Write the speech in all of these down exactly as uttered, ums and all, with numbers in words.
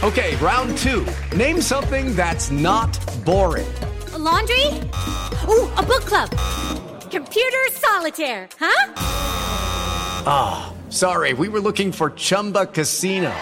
Okay, round two. Name something that's not boring. A laundry? Ooh, a book club. Computer solitaire, huh? Ah, oh, sorry, we were looking for Chumba Casino.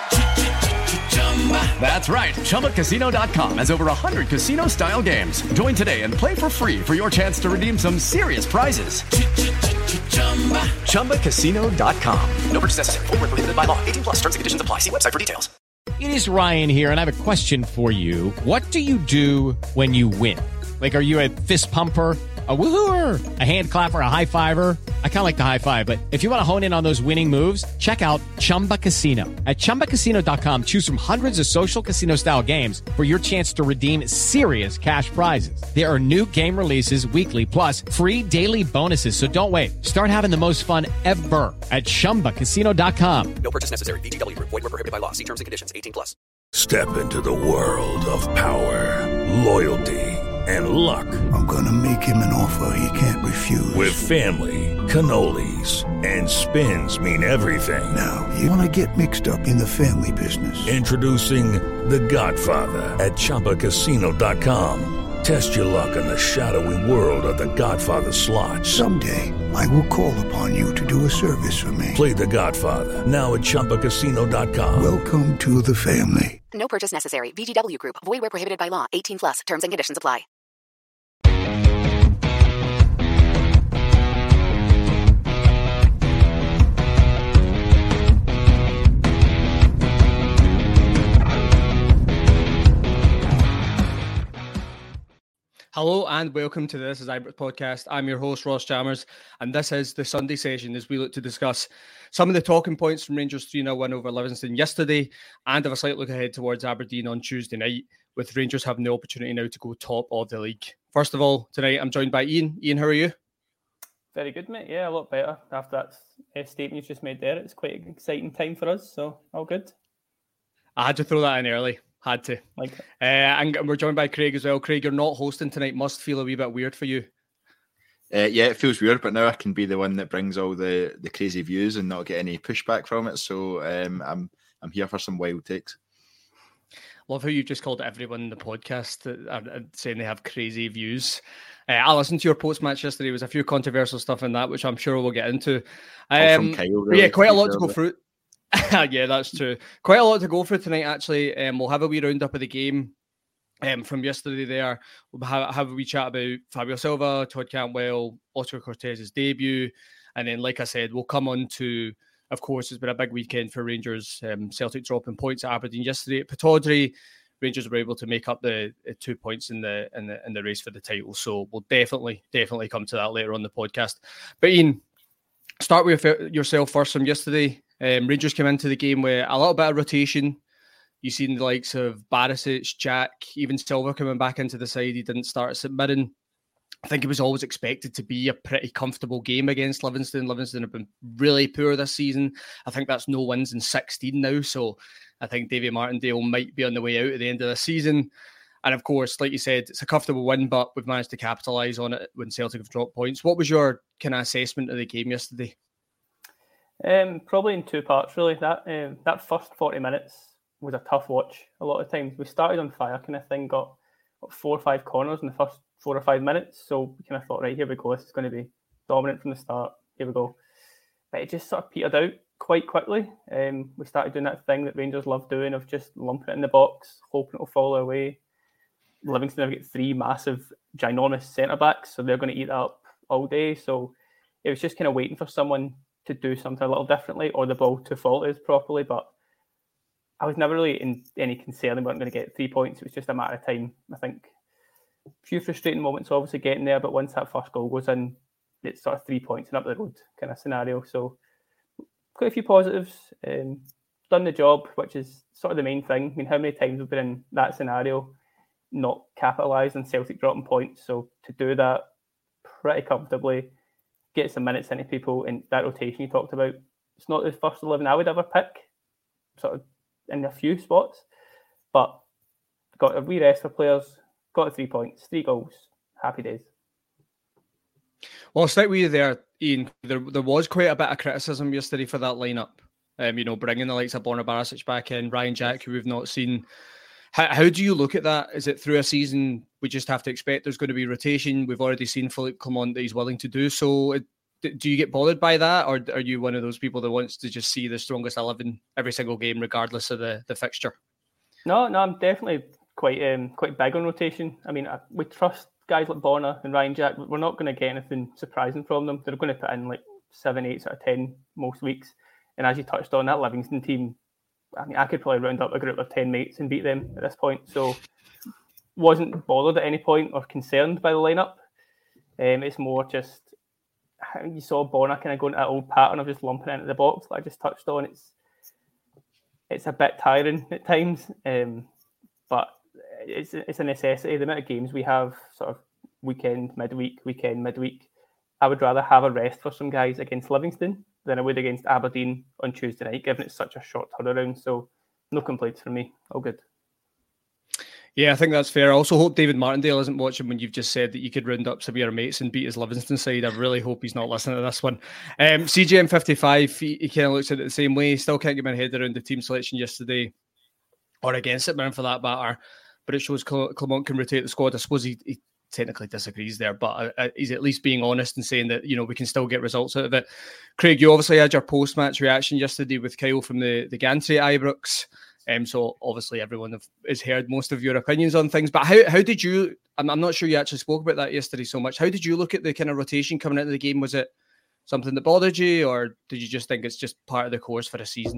That's right, Chumba Casino dot com has over one hundred casino-style games. Join today and play for free for your chance to redeem some serious prizes. Chumba Casino dot com. No purchase necessary. Void where prohibited by law. eighteen plus. Terms and conditions apply. See website for details. It is Ryan here, and I have a question for you. What do you do when you win? Like, are you a fist pumper, a woohooer, a hand clapper, a high fiver? I kind of like the high five, but if you want to hone in on those winning moves, check out Chumba Casino. At Chumba Casino dot com, choose from hundreds of social casino-style games for your chance to redeem serious cash prizes. There are new game releases weekly, plus free daily bonuses, so don't wait. Start having the most fun ever at Chumba Casino dot com. No purchase necessary. V G W Group. Void where prohibited by law. See terms and conditions. eighteen plus. Step into the world of power, loyalty, and luck. I'm gonna make him an offer he can't refuse. With family, cannolis, and spins mean everything. Now, you wanna get mixed up in the family business. Introducing The Godfather at Chumba Casino dot com. Test your luck in the shadowy world of The Godfather slot. Someday, I will call upon you to do a service for me. Play The Godfather, now at Chumba Casino dot com. Welcome to the family. No purchase necessary. V G W Group. Void where prohibited by law. eighteen plus. Terms and conditions apply. Hello and welcome to This Is Ibrox podcast. I'm your host, Ross Chalmers, and this is the Sunday session as we look to discuss some of the talking points from Rangers' three nil win over Livingston yesterday and have a slight look ahead towards Aberdeen on Tuesday night, with Rangers having the opportunity now to go top of the league. First of all, tonight I'm joined by Ian. Ian, how are you? Very good, mate. Yeah, a lot better after that statement you've just made there. It's quite an exciting time for us, so all good. I had to throw that in early. Had to. Like uh, and we're joined by Craig as well. Craig, you're not hosting tonight. Must feel a wee bit weird for you. Uh, yeah, it feels weird, but now I can be the one that brings all the, the crazy views and not get any pushback from it. So um, I'm I'm here for some wild takes. Love how you just called everyone in the podcast uh, saying they have crazy views. Uh, I listened to your post-match yesterday. There was a few controversial stuff in that, which I'm sure we'll get into. Um, Kyle, really, yeah, quite a lot to go through. Yeah, that's true. Quite a lot to go through tonight, actually. Um, we'll have a wee roundup of the game um, from yesterday there. We'll have, have a wee chat about Fabio Silva, Todd Cantwell, Oscar Cortez's debut. And then, like I said, we'll come on to, of course, it's been a big weekend for Rangers. Um, Celtic dropping points at Aberdeen yesterday at Pittodrie. Rangers were able to make up the, the two points in the, in the in the race for the title. So we'll definitely, definitely come to that later on the podcast. But Ian, start with yourself first from yesterday. Um, Rangers came into the game with a little bit of rotation. You've seen the likes of Barisic, Jack, even Silva coming back into the side. He didn't start at St Mirren. I think it was always expected to be a pretty comfortable game against Livingston. Livingston have been really poor this season. I think that's no wins in sixteen now. So I think Davy Martindale might be on the way out at the end of the season. And of course, like you said, it's a comfortable win, but we've managed to capitalise on it when Celtic have dropped points. What was your kind of assessment of the game yesterday? Um, probably in two parts, really. That um, that first forty minutes was a tough watch. A lot of times we started on fire, kind of thing, got, got four or five corners in the first four or five minutes. So we kind of thought, right, here we go. This is going to be dominant from the start. Here we go. But it just sort of petered out quite quickly. Um, we started doing that thing that Rangers love doing of just lumping it in the box, hoping it'll fall our way. Livingston have got three massive, ginormous centre-backs, so they're going to eat that up all day. So it was just kind of waiting for someone to do something a little differently or the ball to fault us properly. But I was never really in any concern we weren't going to get three points. It was just a matter of time. I think a few frustrating moments obviously getting there, but once that first goal goes in, it's sort of three points and up the road kind of scenario. So quite a few positives. Um, done the job, which is sort of the main thing. I mean, how many times we've been in that scenario, not capitalised on Celtic dropping points. So to do that pretty comfortably, get some minutes into people, and that rotation you talked about, it's not the first eleven I would ever pick, sort of in a few spots, but got a wee rest for players, got the three points, three goals, happy days. Well, I'll start with you there, Ian. There, there was quite a bit of criticism yesterday for that lineup. Um, you know, bringing the likes of Borna Barisic back in, Ryan Jack, who we've not seen. How, how do you look at that? Is it through a season we just have to expect there's going to be rotation? We've already seen Philippe Clement that he's willing to do so. It, do you get bothered by that, or are you one of those people that wants to just see the strongest eleven every single game, regardless of the, the fixture? No, no, I'm definitely quite um, quite big on rotation. I mean, we trust guys like Borna and Ryan Jack. We're not going to get anything surprising from them. They're going to put in like seven, eight out of ten most weeks. And as you touched on, that Livingston team, I mean, I could probably round up a group of ten mates and beat them at this point. So wasn't bothered at any point or concerned by the lineup. Um, it's more just you saw Borna kind of going to that old pattern of just lumping into the box that I just touched on. It's it's a bit tiring at times, um, but it's it's a necessity. The amount of games we have, sort of weekend, midweek, weekend, midweek. I would rather have a rest for some guys against Livingston than I would against Aberdeen on Tuesday night, given it's such a short turnaround. So no complaints from me. All good. Yeah, I think that's fair. I also hope David Martindale isn't watching when you've just said that you could round up some of your mates and beat his Livingston side. I really hope he's not listening to this one. Um, C J M fifty-five, he, he kind of looks at it the same way. Still can't get my head around the team selection yesterday or against it, man, for that matter. But it shows Clement can rotate the squad. I suppose he, he technically disagrees there, but uh, he's at least being honest and saying that, you know, we can still get results out of it. Craig, you obviously had your post-match reaction yesterday with Kyle from the, the Gantry at Ibrox. Um, so obviously everyone have, has heard most of your opinions on things. But how how did you, I'm, I'm not sure you actually spoke about that yesterday so much. How did you look at the kind of rotation coming into the game? Was it something that bothered you, or did you just think it's just part of the course for a season?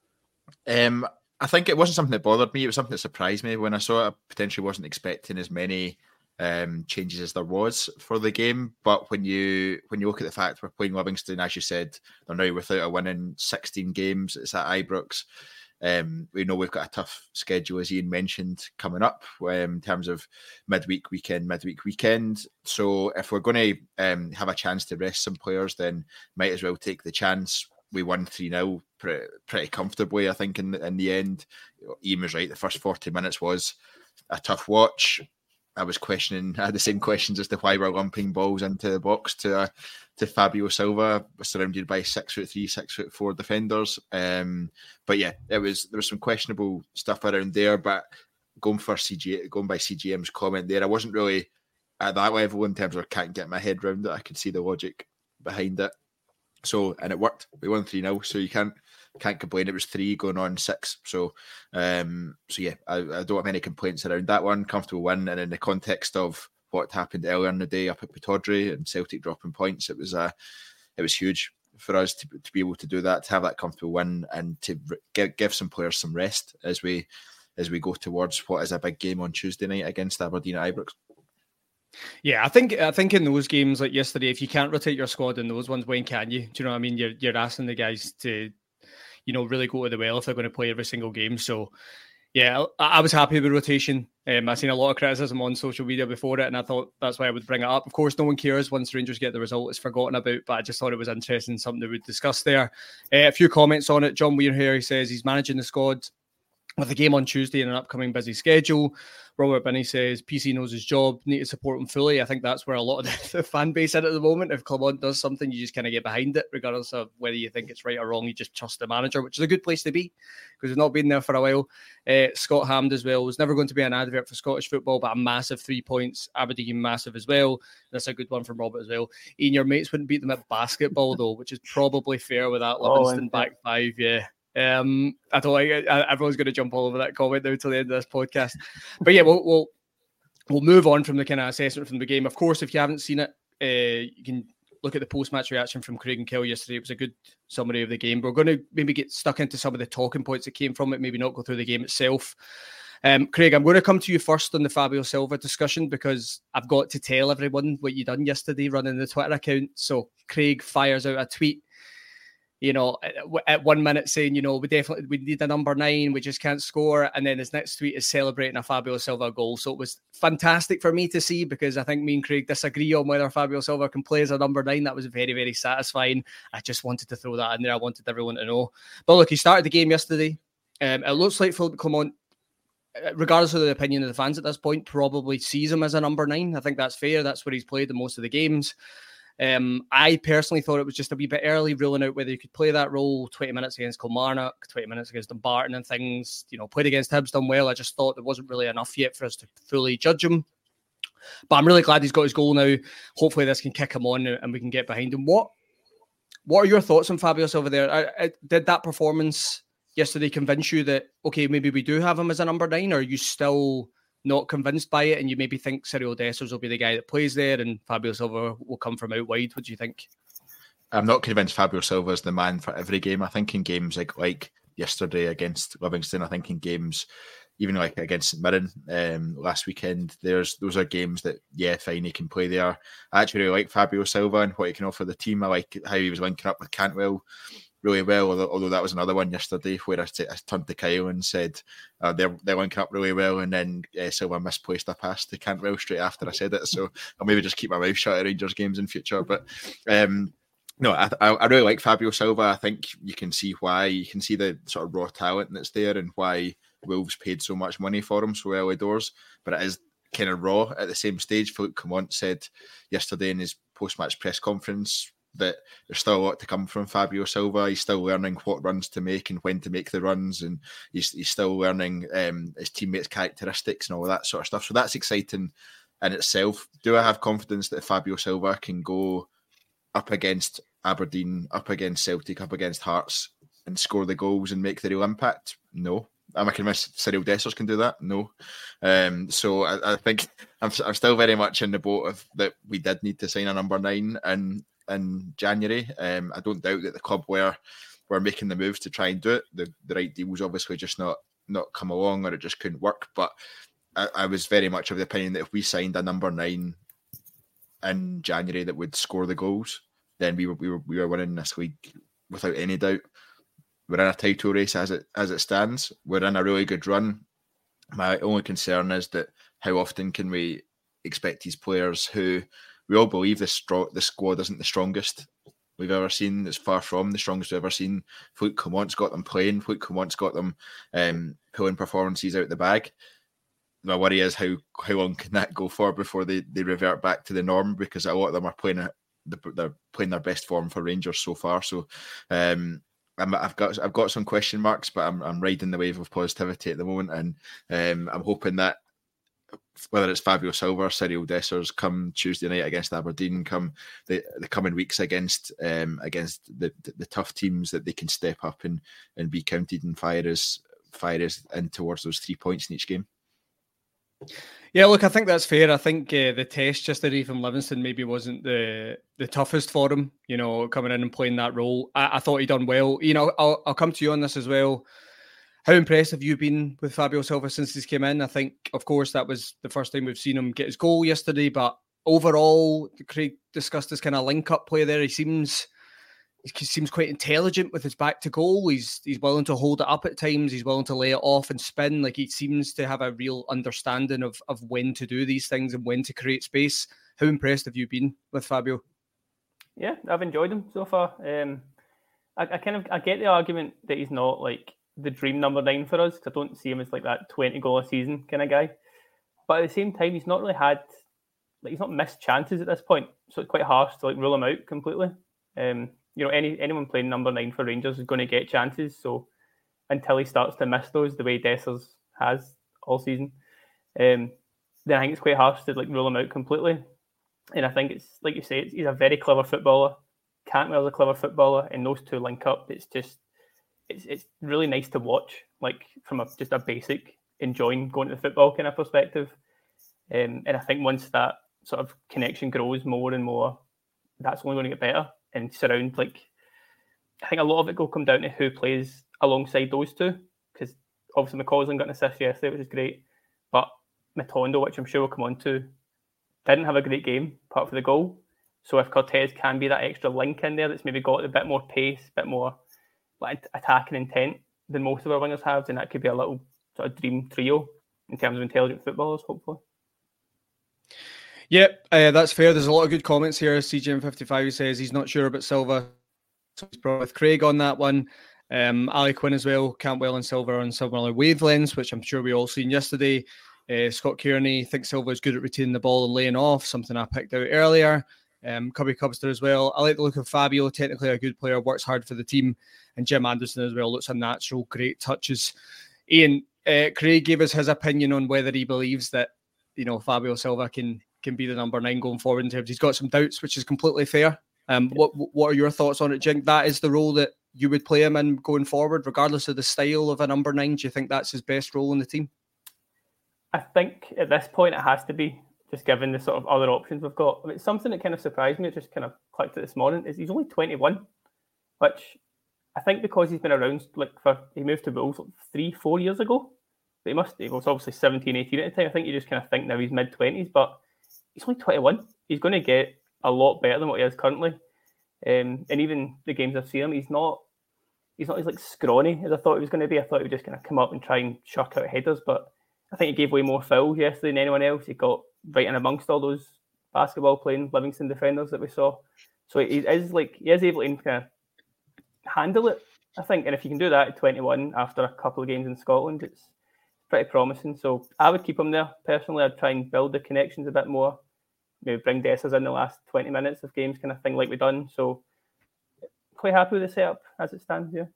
Um, I think it wasn't something that bothered me. It was something that surprised me when I saw it. I potentially wasn't expecting as many um, changes as there was for the game. But when you when you look at the fact we're playing Livingston, as you said, they're now without a win in sixteen games. It's at Ibrox. Um, we know we've got a tough schedule, as Ian mentioned, coming up um, in terms of midweek, weekend, midweek, weekend. So if we're going to um, have a chance to rest some players, then might as well take the chance. We won three nil pretty, pretty comfortably, I think, in the, in the end. Ian was right. The first forty minutes was a tough watch. I was questioning, I had the same questions as to why we're lumping balls into the box to uh, to Fabio Silva, surrounded by six foot three, six foot four defenders. Um, but yeah, it was there was some questionable stuff around there. But going for C G, going by C G M's comment there, I wasn't really at that level in terms of I can't get my head around it. I could see the logic behind it. So and it worked. We won three nil, so you can't can't complain. It was three going on six. So um, so yeah, I, I don't have any complaints around that one. Comfortable win, and in the context of what happened earlier in the day up at Pittodrie and Celtic dropping points, it was uh, it was huge for us to, to be able to do that, to have that comfortable win, and to give, give some players some rest as we as we go towards what is a big game on Tuesday night against Aberdeen at Ibrox. Yeah, I think I think in those games like yesterday, if you can't rotate your squad in those ones, when can you? Do you know what I mean? You're you're asking the guys to, you know, really go to the well if they're going to play every single game. So yeah, I, I was happy with rotation. Um, I've seen a lot of criticism on social media before it, and I thought that's why I would bring it up. Of course, no one cares once Rangers get the result; it's forgotten about. But I just thought it was interesting, something that we'd discuss there. Uh, a few comments on it. John Weir here, he says he's managing the squad with the game on Tuesday and an upcoming busy schedule. Robert Binney says P C knows his job, need to support him fully. I think that's where a lot of the, the fan base is at the moment. If Clement does something, you just kind of get behind it, regardless of whether you think it's right or wrong. You just trust the manager, which is a good place to be because we've not been there for a while. Uh, Scott Hammond as well was never going to be an advert for Scottish football, but a massive three points. Aberdeen massive as well. That's a good one from Robert as well. Ian, your mates wouldn't beat them at basketball though, which is probably fair with that Livingston oh, back five. Yeah. Um, I don't like it. Everyone's going to jump all over that comment now till the end of this podcast. But yeah, we'll we'll, we'll move on from the kind of assessment from the game. Of course, if you haven't seen it, uh, you can look at the post-match reaction from Craig and Kel yesterday. It was a good summary of the game. We're going to maybe get stuck into some of the talking points that came from it, maybe not go through the game itself. Um, Craig, I'm going to come to you first on the Fabio Silva discussion because I've got to tell everyone what you done yesterday running the Twitter account. So Craig fires out a tweet, you know, at one minute saying, you know, we definitely we need a number nine, we just can't score. And then his next tweet is celebrating a Fabio Silva goal. So it was fantastic for me to see because I think me and Craig disagree on whether Fabio Silva can play as a number nine. That was very, very satisfying. I just wanted to throw that in there. I wanted everyone to know. But look, he started the game yesterday. Um, it looks like Philippe Clement, regardless of the opinion of the fans at this point, probably sees him as a number nine. I think that's fair. That's where he's played in most of the games. Um, I personally thought it was just a wee bit early, ruling out whether you could play that role. twenty minutes against Kilmarnock, twenty minutes against Dumbarton and things. You know, played against Hibs, done well. I just thought there wasn't really enough yet for us to fully judge him. But I'm really glad he's got his goal now. Hopefully this can kick him on and we can get behind him. What What are your thoughts on Fabio Silva there? I, I, did that performance yesterday convince you that, okay, maybe we do have him as a number nine, or are you still not convinced by it and you maybe think Cyril Dessers will be the guy that plays there and Fabio Silva will come from out wide? What do you think? I'm not convinced Fabio Silva is the man for every game. I think in games like like yesterday against Livingston, I think in games even like against St Mirren um, last weekend, there's those are games that, yeah, fine, he can play there. I actually really like Fabio Silva and what he can offer the team. I like how he was linking up with Cantwell really well, although, although that was another one yesterday where I, t- I turned to Kyle and said uh, they're, they're linking up really well, and then uh, Silva misplaced a pass to Cantwell straight after I said it, so I'll maybe just keep my mouth shut at Rangers games in future. But um, no, I, I really like Fabio Silva. I think you can see why, you can see the sort of raw talent that's there and why Wolves paid so much money for him so early doors, but it is kind of raw at the same stage. Philippe Clement said yesterday in his post-match press conference that there's still a lot to come from Fabio Silva. He's still learning what runs to make and when to make the runs, and he's he's still learning um, his teammates' characteristics and all that sort of stuff. So that's exciting in itself. Do I have confidence that Fabio Silva can go up against Aberdeen, up against Celtic, up against Hearts and score the goals and make the real impact? No. Am I convinced Cyril Dessers can do that? No. Um, so I, I think I'm, I'm still very much in the boat of that we did need to sign a number nine and in January. Um, I don't doubt that the club were were making the moves to try and do it. The the right deal was obviously just not not come along, or it just couldn't work. But I, I was very much of the opinion that if we signed a number nine in January that would score the goals, then we were we were we were winning this league without any doubt. We're in a title race as it as it stands. We're in a really good run. My only concern is that how often can we expect these players who we all believe this stro- the squad isn't the strongest we've ever seen. It's far from the strongest we've ever seen. Philippe Clement's got them playing. Philippe Clement's got them um, pulling performances out the bag. My worry is how how long can that go for before they, they revert back to the norm, because a lot of them are playing a, they're playing their best form for Rangers so far. So um, I'm, I've got I've got some question marks, but I'm I'm riding the wave of positivity at the moment, and um, I'm hoping that whether it's Fabio Silva or Cyril Dessers come Tuesday night against Aberdeen, come the, the coming weeks against um, against the, the, the tough teams, that they can step up and, and be counted and fire us fire us in towards those three points in each game. Yeah, look, I think that's fair. I think uh, the test yesterday from Livingston maybe wasn't the the toughest for him, you know, coming in and playing that role. I, I thought he done well. You know, I'll, I'll come to you on this as well. How impressed have you been with Fabio Silva since he's came in? I think, of course, that was the first time we've seen him get his goal yesterday, but overall, Craig discussed this kind of link-up play there. He seems he seems quite intelligent with his back to goal. He's he's willing to hold it up at times. He's willing to lay it off and spin. Like, he seems to have a real understanding of, of when to do these things and when to create space. How impressed have you been with Fabio? Yeah, I've enjoyed him so far. Um, I, I kind of I get the argument that he's not like the dream number nine for us, because I don't see him as like that twenty goal a season kind of guy. But at the same time, he's not really had, like, he's not missed chances at this point, so it's quite harsh to like rule him out completely. Um, you know, any anyone playing number nine for Rangers is going to get chances. So until he starts to miss those, the way Dessers has all season, um, then I think it's quite harsh to like rule him out completely. And I think it's like you say, it's, he's a very clever footballer. Cantwell's a clever footballer, and those two link up. It's just It's it's really nice to watch, like from a, just a basic enjoying going to the football kind of perspective. Um, and I think once that sort of connection grows more and more, that's only going to get better. And surround, like, I think a lot of it will come down to who plays alongside those two, because obviously McCausland got an assist yesterday, which is great, but Matondo, which I'm sure we'll come on to, didn't have a great game apart from the goal. So if Cortez can be that extra link in there that's maybe got a bit more pace, a bit more like attacking intent than most of our wingers have, then that could be a little sort of dream trio in terms of intelligent footballers, hopefully. Yep, uh, that's fair. There's a lot of good comments here. C J M fifty-five says he's not sure about Silva, so he's brought with Craig on that one. Um, Ali Quinn as well, Cantwell and Silva on similar wavelengths, which I'm sure we all seen yesterday. Uh, Scott Kearney thinks Silva is good at retaining the ball and laying off, something I picked out earlier. Um, Cubby Cubster as well. I like the look of Fabio, technically a good player, works hard for the team. And Jim Anderson as well, looks a natural, great touches. Ian, uh, Craig gave us his opinion on whether he believes that, you know, Fabio Silva can can be the number nine going forward in terms. He's got some doubts, which is completely fair. Um, what what are your thoughts on it, Jink? That is the role that you would play him in going forward, regardless of the style of a number nine. Do you think that's his best role in the team? I think at this point it has to be, just given the sort of other options we've got. I mean, something that kind of surprised me, it just kind of clicked it this morning, is he's only twenty-one, which I think because he's been around, like for he moved to Wolves like three, four years ago. But he must, he was obviously seventeen, eighteen at the time. I think you just kind of think now he's mid-twenties, but he's only twenty-one. He's going to get a lot better than what he is currently. Um, and even the games I've seen him, he's not he's not as like scrawny as I thought he was going to be. I thought he would just kind of come up and try and chuck out headers, but I think he gave away more fouls yesterday than anyone else. He got right in amongst all those basketball playing Livingston defenders that we saw. So he is like he is able to kind of handle it, I think. And if you can do that at twenty-one after a couple of games in Scotland, it's pretty promising. So I would keep him there. Personally, I'd try and build the connections a bit more. Maybe bring Dessers in the last twenty minutes of games kind of thing like we've done. So quite happy with the setup as it stands here.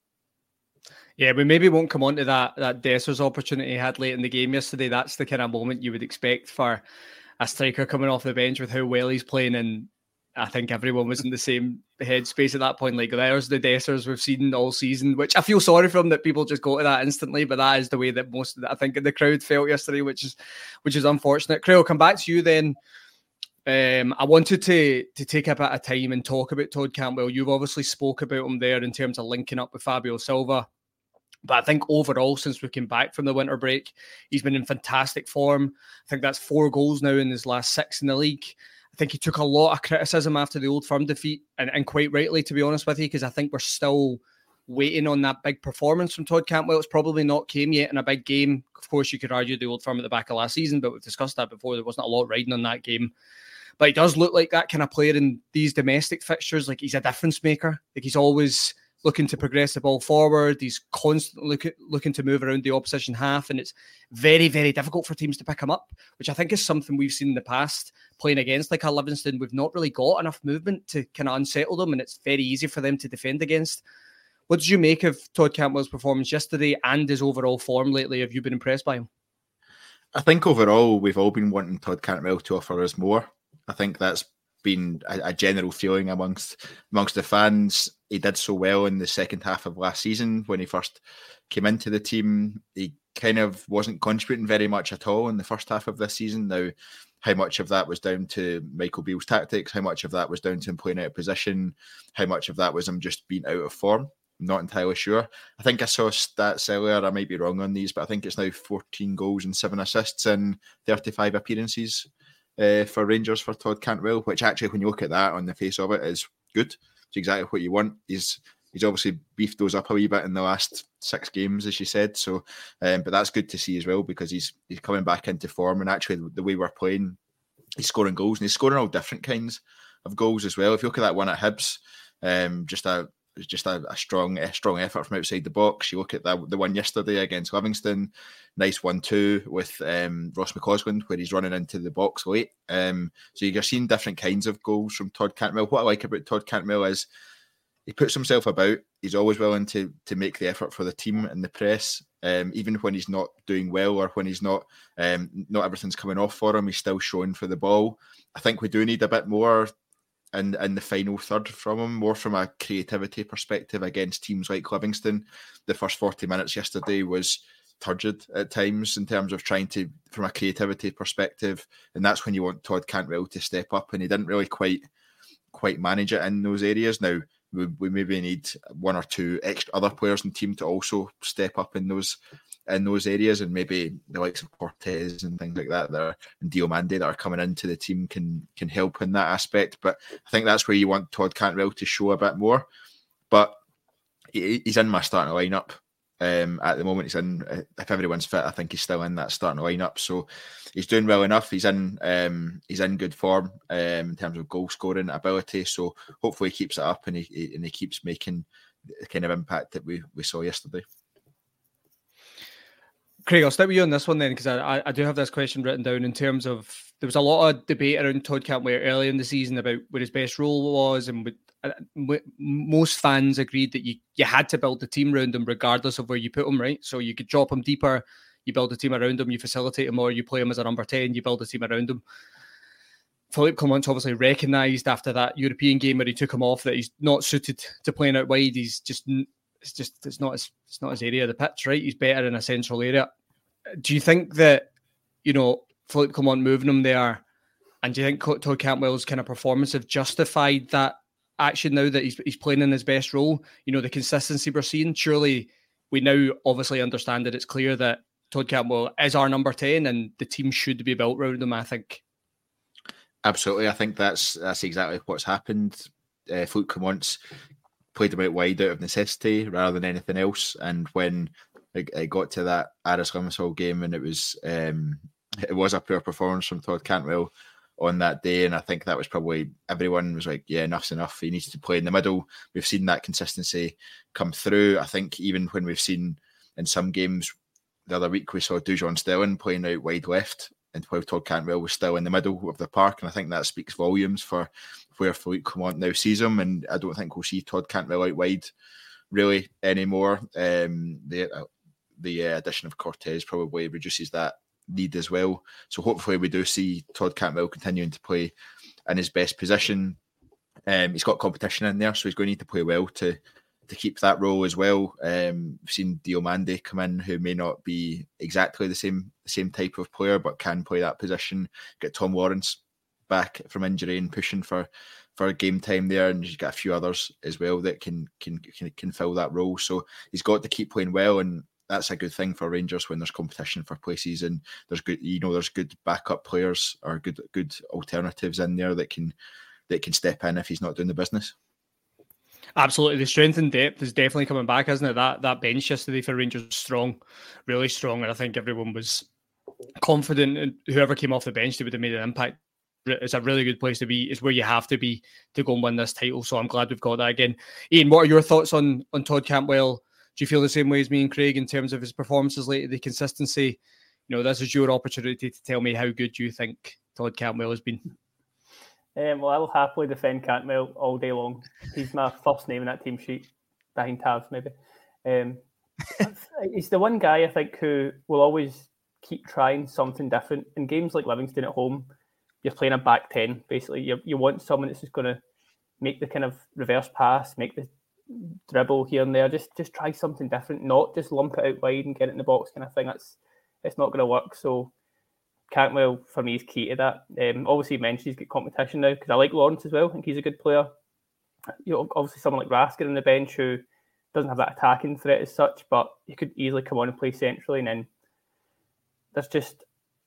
Yeah, we maybe won't come on to that, that Dessers opportunity he had late in the game yesterday. That's the kind of moment you would expect for a striker coming off the bench with how well he's playing. And I think everyone was in the same headspace at that point. Like, there's the Dessers we've seen all season, which I feel sorry for them that people just go to that instantly, but that is the way that most of the, I think the crowd felt yesterday, which is which is unfortunate. Craig, I'll come back to you then. Um, I wanted to to take a bit of time and talk about Todd Cantwell. You've obviously spoke about him there in terms of linking up with Fabio Silva. But I think overall, since we came back from the winter break, he's been in fantastic form. I think that's four goals now in his last six in the league. I think he took a lot of criticism after the Old Firm defeat, and, and quite rightly, to be honest with you, because I think we're still waiting on that big performance from Todd Cantwell. It's probably not came yet in a big game. Of course, you could argue the Old Firm at the back of last season, but we've discussed that before. There wasn't a lot riding on that game. But he does look like that kind of player in these domestic fixtures. Like, he's a difference maker. Like, he's always looking to progress the ball forward. He's constantly look at, looking to move around the opposition half, and it's very, very difficult for teams to pick him up, which I think is something we've seen in the past playing against like a Livingston. We've not really got enough movement to kind of unsettle them, and it's very easy for them to defend against. What did you make of Todd Cantwell's performance yesterday and his overall form lately? Have you been impressed by him? I think overall we've all been wanting Todd Cantwell to offer us more. I think that's been a, a general feeling amongst amongst the fans. He did so well in the second half of last season when he first came into the team. He kind of wasn't contributing very much at all in the first half of this season. Now, how much of that was down to Michael Beale's tactics? How much of that was down to him playing out of position? How much of that was him just being out of form? I'm not entirely sure. I think I saw stats earlier, I might be wrong on these, but I think it's now fourteen goals and seven assists in thirty-five appearances uh, for Rangers for Todd Cantwell, which actually, when you look at that on the face of it, is good. It's exactly what you want. He's he's obviously beefed those up a wee bit in the last six games, as you said. So, um, but that's good to see as well, because he's he's coming back into form, and actually the way we're playing, he's scoring goals, and he's scoring all different kinds of goals as well. If you look at that one at Hibs, um, just a just a, a strong a strong effort from outside the box. You look at that the one yesterday against Livingston, nice one two with um, Ross McCausland, where he's running into the box late. Um, so you're seeing different kinds of goals from Todd Cantwell. What I like about Todd Cantwell is he puts himself about. He's always willing to to make the effort for the team and the press, um, even when he's not doing well or when he's not um, not everything's coming off for him. He's still showing for the ball. I think we do need a bit more in, in the final third from him, more from a creativity perspective against teams like Livingston. The first forty minutes yesterday was turgid at times in terms of trying to, from a creativity perspective, and that's when you want Todd Cantwell to step up, and he didn't really quite quite manage it in those areas. Now, we, we maybe need one or two extra other players in the team to also step up in those in those areas, and maybe the likes of Cortez and things like that, that are, and Diomande that are coming into the team can can help in that aspect. But I think that's where you want Todd Cantwell to show a bit more. But he, he's in my starting lineup. Um, at the moment, he's in. If everyone's fit, I think he's still in that starting lineup. So he's doing well enough. He's in. Um, he's in good form um, in terms of goal scoring ability. So hopefully he keeps it up, and he, he and he keeps making the kind of impact that we we saw yesterday. Craig, I'll start with you on this one then, because I, I do have this question written down in terms of there was a lot of debate around Todd Cantwell early in the season about what his best role was, and what, uh, most fans agreed that you, you had to build the team around him regardless of where you put him, right? So you could drop him deeper, you build a team around him, you facilitate him, or you play him as a number ten, you build a team around him. Philippe Clement obviously recognised after that European game where he took him off that he's not suited to playing out wide. He's just, it's just, it's not his, it's not his area of the pitch, right? He's better in a central area. Do you think that, you know, Philippe Clement moving him there, and do you think Todd Cantwell's kind of performance have justified that action now that he's he's playing in his best role? You know, the consistency we're seeing. Surely we now obviously understand that it's clear that Todd Cantwell is our number ten, and the team should be built around him, I think. Absolutely. I think that's that's exactly what's happened. Uh, Philippe Clement's played him out wide out of necessity rather than anything else. And when it, it got to that Aris Limassol game, and it was um, it was a poor performance from Todd Cantwell on that day, and I think that was probably everyone was like, yeah, enough's enough. He needs to play in the middle. We've seen that consistency come through. I think even when we've seen in some games the other week, we saw Dujon Stelling playing out wide left, and while Todd Cantwell was still in the middle of the park, and I think that speaks volumes for where Philippe Clement now sees him. And I don't think we'll see Todd Cantwell out wide really anymore. Um, the uh, the uh, addition of Cortez probably reduces that need as well. So hopefully we do see Todd Cantwell continuing to play in his best position. Um, he's got competition in there, so he's going to need to play well to to keep that role as well. Um, we've seen Diomande come in, who may not be exactly the same the same type of player, but can play that position. Get Tom Lawrence back from injury and pushing for for game time there, and he's got a few others as well that can can can, can fill that role. So he's got to keep playing well, and that's a good thing for Rangers when there's competition for places, and there's good, you know, there's good backup players or good good alternatives in there that can that can step in if he's not doing the business. Absolutely. The strength and depth is definitely coming back, isn't it? That that bench yesterday for Rangers was strong, really strong. And I think everyone was confident, and whoever came off the bench, they would have made an impact. It's a really good place to be. It's where you have to be to go and win this title. So I'm glad we've got that again. Ian, what are your thoughts on, on Todd Cantwell? Do you feel the same way as me and Craig in terms of his performances lately, the consistency? You know, this is your opportunity to tell me how good you think Todd Cantwell has been. Um, well, I will happily defend Cantwell all day long. He's my first name in that team sheet, behind Tavs maybe. Um, he's the one guy I think who will always keep trying something different. In games like Livingston at home, you're playing a back ten, basically. You, you want someone that's just going to make the kind of reverse pass, make the dribble here and there, just just try something different, not just lump it out wide and get it in the box kind of thing. That's it's not going to work. So Cantwell, for me, is key to that. Um, obviously, you mentioned he's got competition now, because I like Lawrence as well. I think he's a good player. You know, obviously, someone like Rasker on the bench who doesn't have that attacking threat as such, but he could easily come on and play centrally. And then there's just...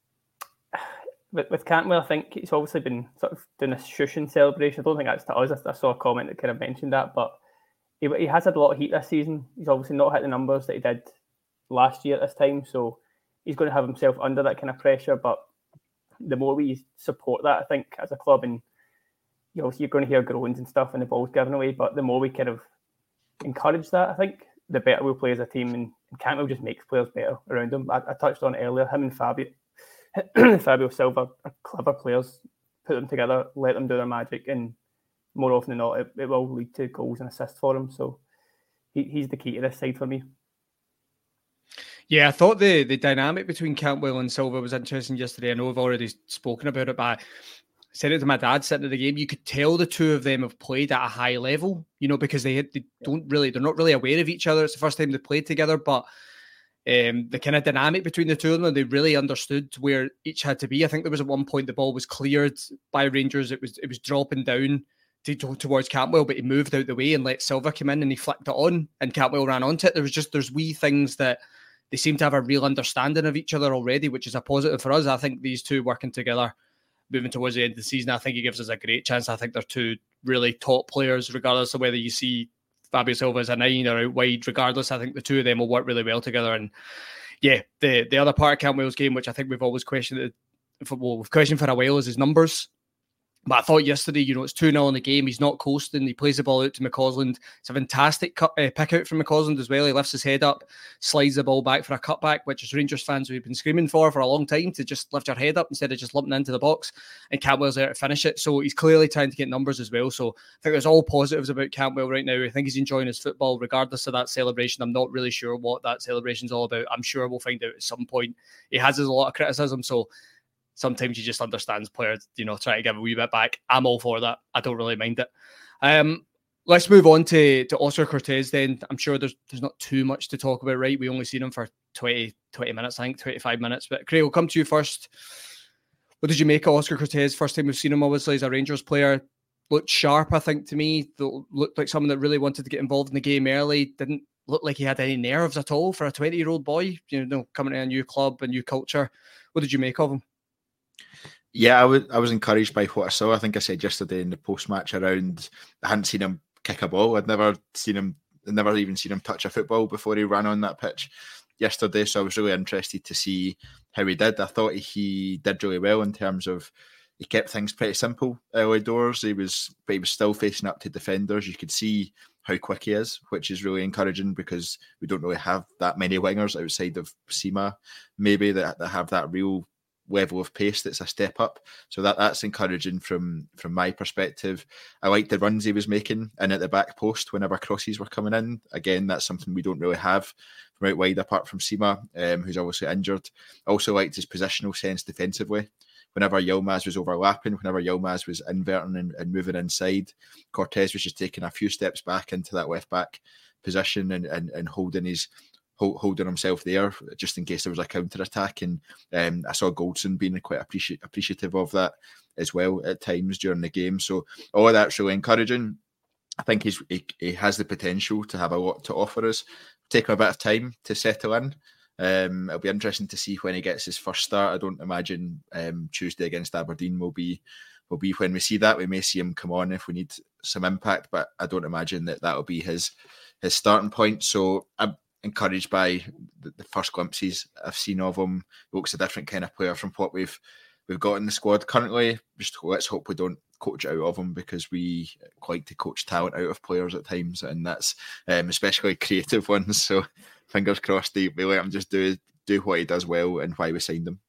With, with Cantwell, I think he's obviously been sort of doing a shushin celebration. I don't think that's to us. I, I saw a comment that kind of mentioned that, but he, he has had a lot of heat this season. He's obviously not hit the numbers that he did last year at this time, so he's going to have himself under that kind of pressure. But the more we support that, I think, as a club, and you know, you're going to hear groans and stuff and the ball's given away, but the more we kind of encourage that, I think, the better we'll play as a team. And, and Cantwell just makes players better around him. I, I touched on it earlier, him and Fabio, Fabio Silva are clever players. Put them together, let them do their magic, and more often than not, it, it will lead to goals and assists for him. So he, he's the key to this side for me. Yeah, I thought the, the dynamic between Cantwell and Silva was interesting yesterday. I know I've already spoken about it, but I said it to my dad sitting at the game. You could tell the two of them have played at a high level, you know, because they, they don't really, they're not really aware of each other. It's the first time they played together, but um, the kind of dynamic between the two of them, they really understood where each had to be. I think there was at one point the ball was cleared by Rangers. It was it was dropping down to, to, towards Cantwell, but he moved out the way and let Silva come in and he flicked it on and Cantwell ran onto it. There was just, there's wee things that they seem to have a real understanding of each other already, which is a positive for us. I think these two working together, moving towards the end of the season, I think it gives us a great chance. I think they're two really top players, regardless of whether you see Fabio Silva as a nine or out wide. Regardless, I think the two of them will work really well together. And yeah, the the other part of Cantwell's game, which I think we've always questioned, well, we've questioned for a while, is his numbers. But I thought yesterday, you know, it's two nil in the game. He's not coasting. He plays the ball out to McCausland. It's a fantastic cut, uh, pick out from McCausland as well. He lifts his head up, slides the ball back for a cutback, which is Rangers fans we've been screaming for for a long time, to just lift your head up instead of just lumping into the box. And Cantwell's there to finish it. So he's clearly trying to get numbers as well. So I think there's all positives about Cantwell right now. I think he's enjoying his football regardless of that celebration. I'm not really sure what that celebration's all about. I'm sure we'll find out at some point. He has a lot of criticism, so sometimes you just understand players, you know, try to give a wee bit back. I'm all for that. I don't really mind it. Um, let's move on to, to Oscar Cortez then. I'm sure there's there's not too much to talk about, right? We only seen him for twenty, twenty minutes, I think, twenty-five minutes. But Craig, we'll come to you first. What did you make of Oscar Cortez? First time we've seen him, obviously, as a Rangers player. Looked sharp, I think, to me. Looked like someone that really wanted to get involved in the game early. Didn't look like he had any nerves at all for a twenty-year-old boy, you know, coming to a new club, a new culture. What did you make of him? Yeah, I was I was encouraged by what I saw. I think I said yesterday in the post-match around, I hadn't seen him kick a ball. I'd never seen him, never even seen him touch a football before he ran on that pitch yesterday. So I was really interested to see how he did. I thought he did really well in terms of, he kept things pretty simple early doors. He was, but he was still facing up to defenders. You could see how quick he is, which is really encouraging because we don't really have that many wingers outside of Sima, maybe, that, that have that real level of pace that's a step up. So that that's encouraging from from my perspective. I liked the runs he was making in at the back post whenever crosses were coming in. Again, that's something we don't really have from out wide, apart from Sima, um, who's obviously injured. I also liked his positional sense defensively. Whenever Yilmaz was overlapping, whenever Yilmaz was inverting and, and moving inside, Cortez was just taking a few steps back into that left back position and and, and holding his holding himself there just in case there was a counter-attack. And um, I saw Goldson being quite appreci- appreciative of that as well at times during the game. So all of that's really encouraging. I think he's, he, he has the potential to have a lot to offer us. Take him a bit of time to settle in. Um, it'll be interesting to see when he gets his first start. I don't imagine um, Tuesday against Aberdeen will be will be when we see that. We may see him come on if we need some impact, but I don't imagine that that'll be his his starting point. So I'm encouraged by the, the first glimpses I've seen of him. He looks a different kind of player from what we've we've got in the squad currently. Just let's hope we don't coach it out of him, because we like to coach talent out of players at times, and that's um, especially creative ones. So fingers crossed they, they let him just do do what he does well and why we signed him.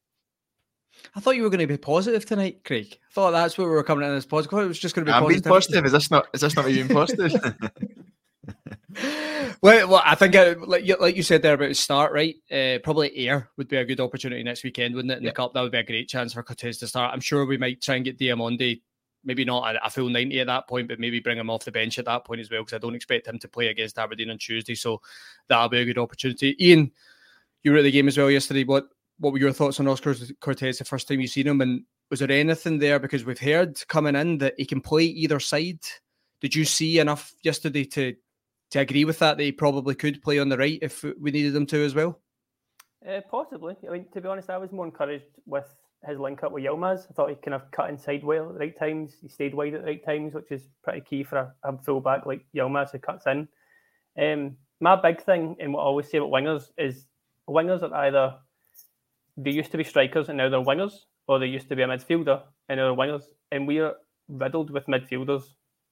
I thought you were going to be positive tonight, Craig. I thought that's what we were coming in this podcast. I thought it was just going to be I'm positive. being positive. Is this not is this not me being positive? well, well, I think uh, like, you, like you said there about his start, right? Uh, probably Ayr would be a good opportunity next weekend, wouldn't it? In yeah. the Cup, that would be a great chance for Cortez to start. I'm sure we might try and get Diamonde, maybe not a, a full ninety at that point, but maybe bring him off the bench at that point as well, because I don't expect him to play against Aberdeen on Tuesday. So that'll be a good opportunity. Ian, you were at the game as well yesterday. What what were your thoughts on Oscar Cortez the first time you seen him? And was there anything there? Because we've heard coming in that he can play either side. Did you see enough yesterday to to agree with that, that he probably could play on the right if we needed him to as well? Uh, possibly. I mean, to be honest, I was more encouraged with his link up with Yilmaz. I thought he kind of cut inside well at the right times. He stayed wide at the right times, which is pretty key for a, a fullback like Yilmaz who cuts in. Um, my big thing, and what I always say about wingers, is wingers are either, they used to be strikers and now they're wingers, or they used to be a midfielder and now they're wingers. And we are riddled with midfielders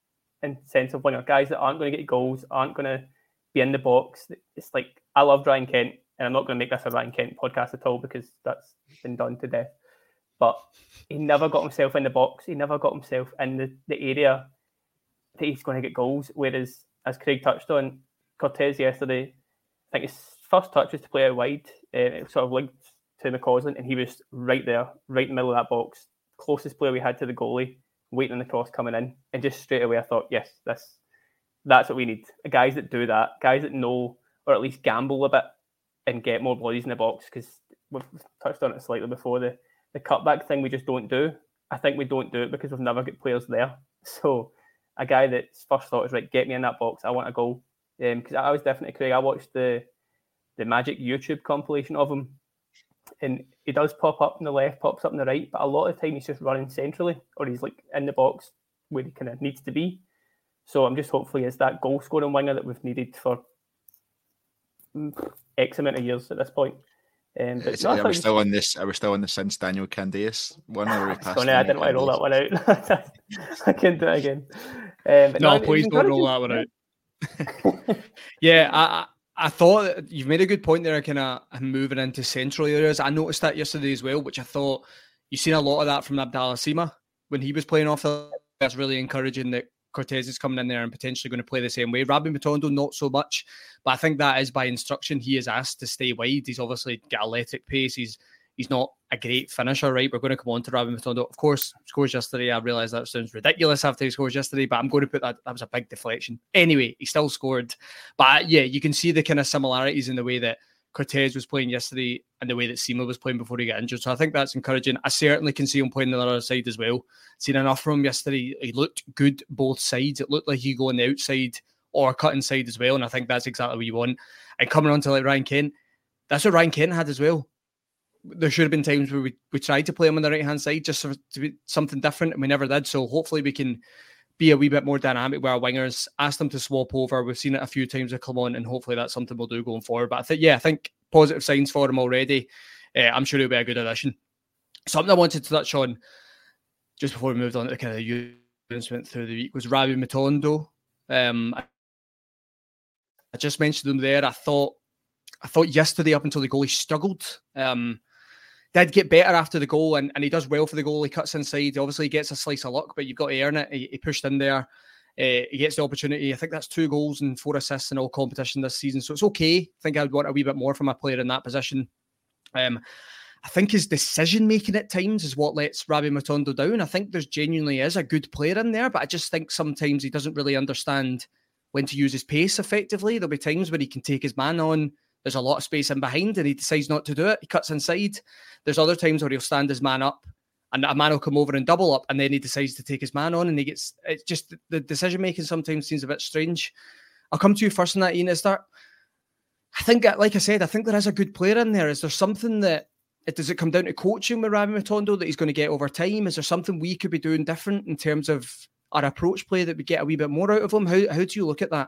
in sense of winger guys that aren't going to get goals, aren't going to be in the box. It's like, I love Ryan Kent, and I'm not going to make this a Ryan Kent podcast at all because that's been done to death. But he never got himself in the box. He never got himself in the, the area that he's going to get goals. Whereas, as Craig touched on, Cortez yesterday, I think his first touch was to play out wide. Uh, it was sort of linked to McCausland, and he was right there, right in the middle of that box, closest player we had to the goalie, waiting on the cross coming in. And just straight away I thought, yes, this that's what we need. Guys that do that, guys that know, or at least gamble a bit and get more bodies in the box, because we've touched on it slightly before, the, the cutback thing we just don't do. I think we don't do it because we've never got players there. So a guy that's first thought is, right, get me in that box, I want a goal. Because um, I was definitely, Craig, I watched the the Magic YouTube compilation of him, and he does pop up on the left, pops up on the right, but a lot of the time he's just running centrally, or he's like in the box where he kind of needs to be. So I'm just hopefully is that goal scoring winger that we've needed for X amount of years at this point. Um, but Is, no, I are thought we he still was- on this? Are we still on the since Daniel Candias one? Or are we past Funny, I didn't want to roll that one out. I can't do it again. Um, but No, it was please don't roll that encouraging. one out. Yeah, I, I I thought that you've made a good point there, kind of moving into central areas. I noticed that yesterday as well, which I thought you've seen a lot of that from Abdallah Sima when he was playing off the. That's really encouraging that Cortez is coming in there and potentially going to play the same way. Rabbi Matondo, not so much, but I think that is by instruction. He is asked to stay wide. He's obviously got electric pace. He's he's not a great finisher, right? We're going to come on to Rabbi Matondo. Of course, scores yesterday. I realise that sounds ridiculous after he scores yesterday, but I'm going to put that, that was a big deflection. Anyway, he still scored. But yeah, you can see the kind of similarities in the way that Cortez was playing yesterday and the way that Sima was playing before he got injured. So I think that's encouraging. I certainly can see him playing on the other side as well. Seen enough from him yesterday. He looked good both sides. It looked like he go on the outside or cut inside as well. And I think that's exactly what you want. And coming on to like Ryan Kent, that's what Ryan Kent had as well. There should have been times where we, we tried to play him on the right-hand side just for, to be something different, and we never did. So hopefully we can be a wee bit more dynamic with our wingers, ask them to swap over. We've seen it a few times with Clement, and hopefully that's something we'll do going forward. But I think, yeah, I think positive signs for him already. Uh, I'm sure he'll be a good addition. Something I wanted to touch on just before we moved on to the kind of units went through the week was Rabbi Matondo. Um, I, I just mentioned him there. I thought I thought yesterday up until the goal he struggled. Um, did get better after the goal, and, and he does well for the goal. He cuts inside. Obviously, he gets a slice of luck, but you've got to earn it. He, he pushed in there. Uh, he gets the opportunity. I think that's two goals and four assists in all competition this season. So it's okay. I think I'd want a wee bit more from a player in that position. Um, I think his decision-making at times is what lets Rabbi Matondo down. I think there's genuinely is a good player in there, but I just think sometimes he doesn't really understand when to use his pace effectively. There'll be times when he can take his man on. There's a lot of space in behind and he decides not to do it. He cuts inside. There's other times where he'll stand his man up and a man will come over and double up, and then he decides to take his man on, and he gets, it's just the decision making sometimes seems a bit strange. I'll come to you first on that, Ian. Is there, I think, like I said, I think there is a good player in there. Is there something that, does it come down to coaching with Rabbi Matondo that he's going to get over time? Is there something we could be doing different in terms of our approach play that we get a wee bit more out of him? How, how do you look at that?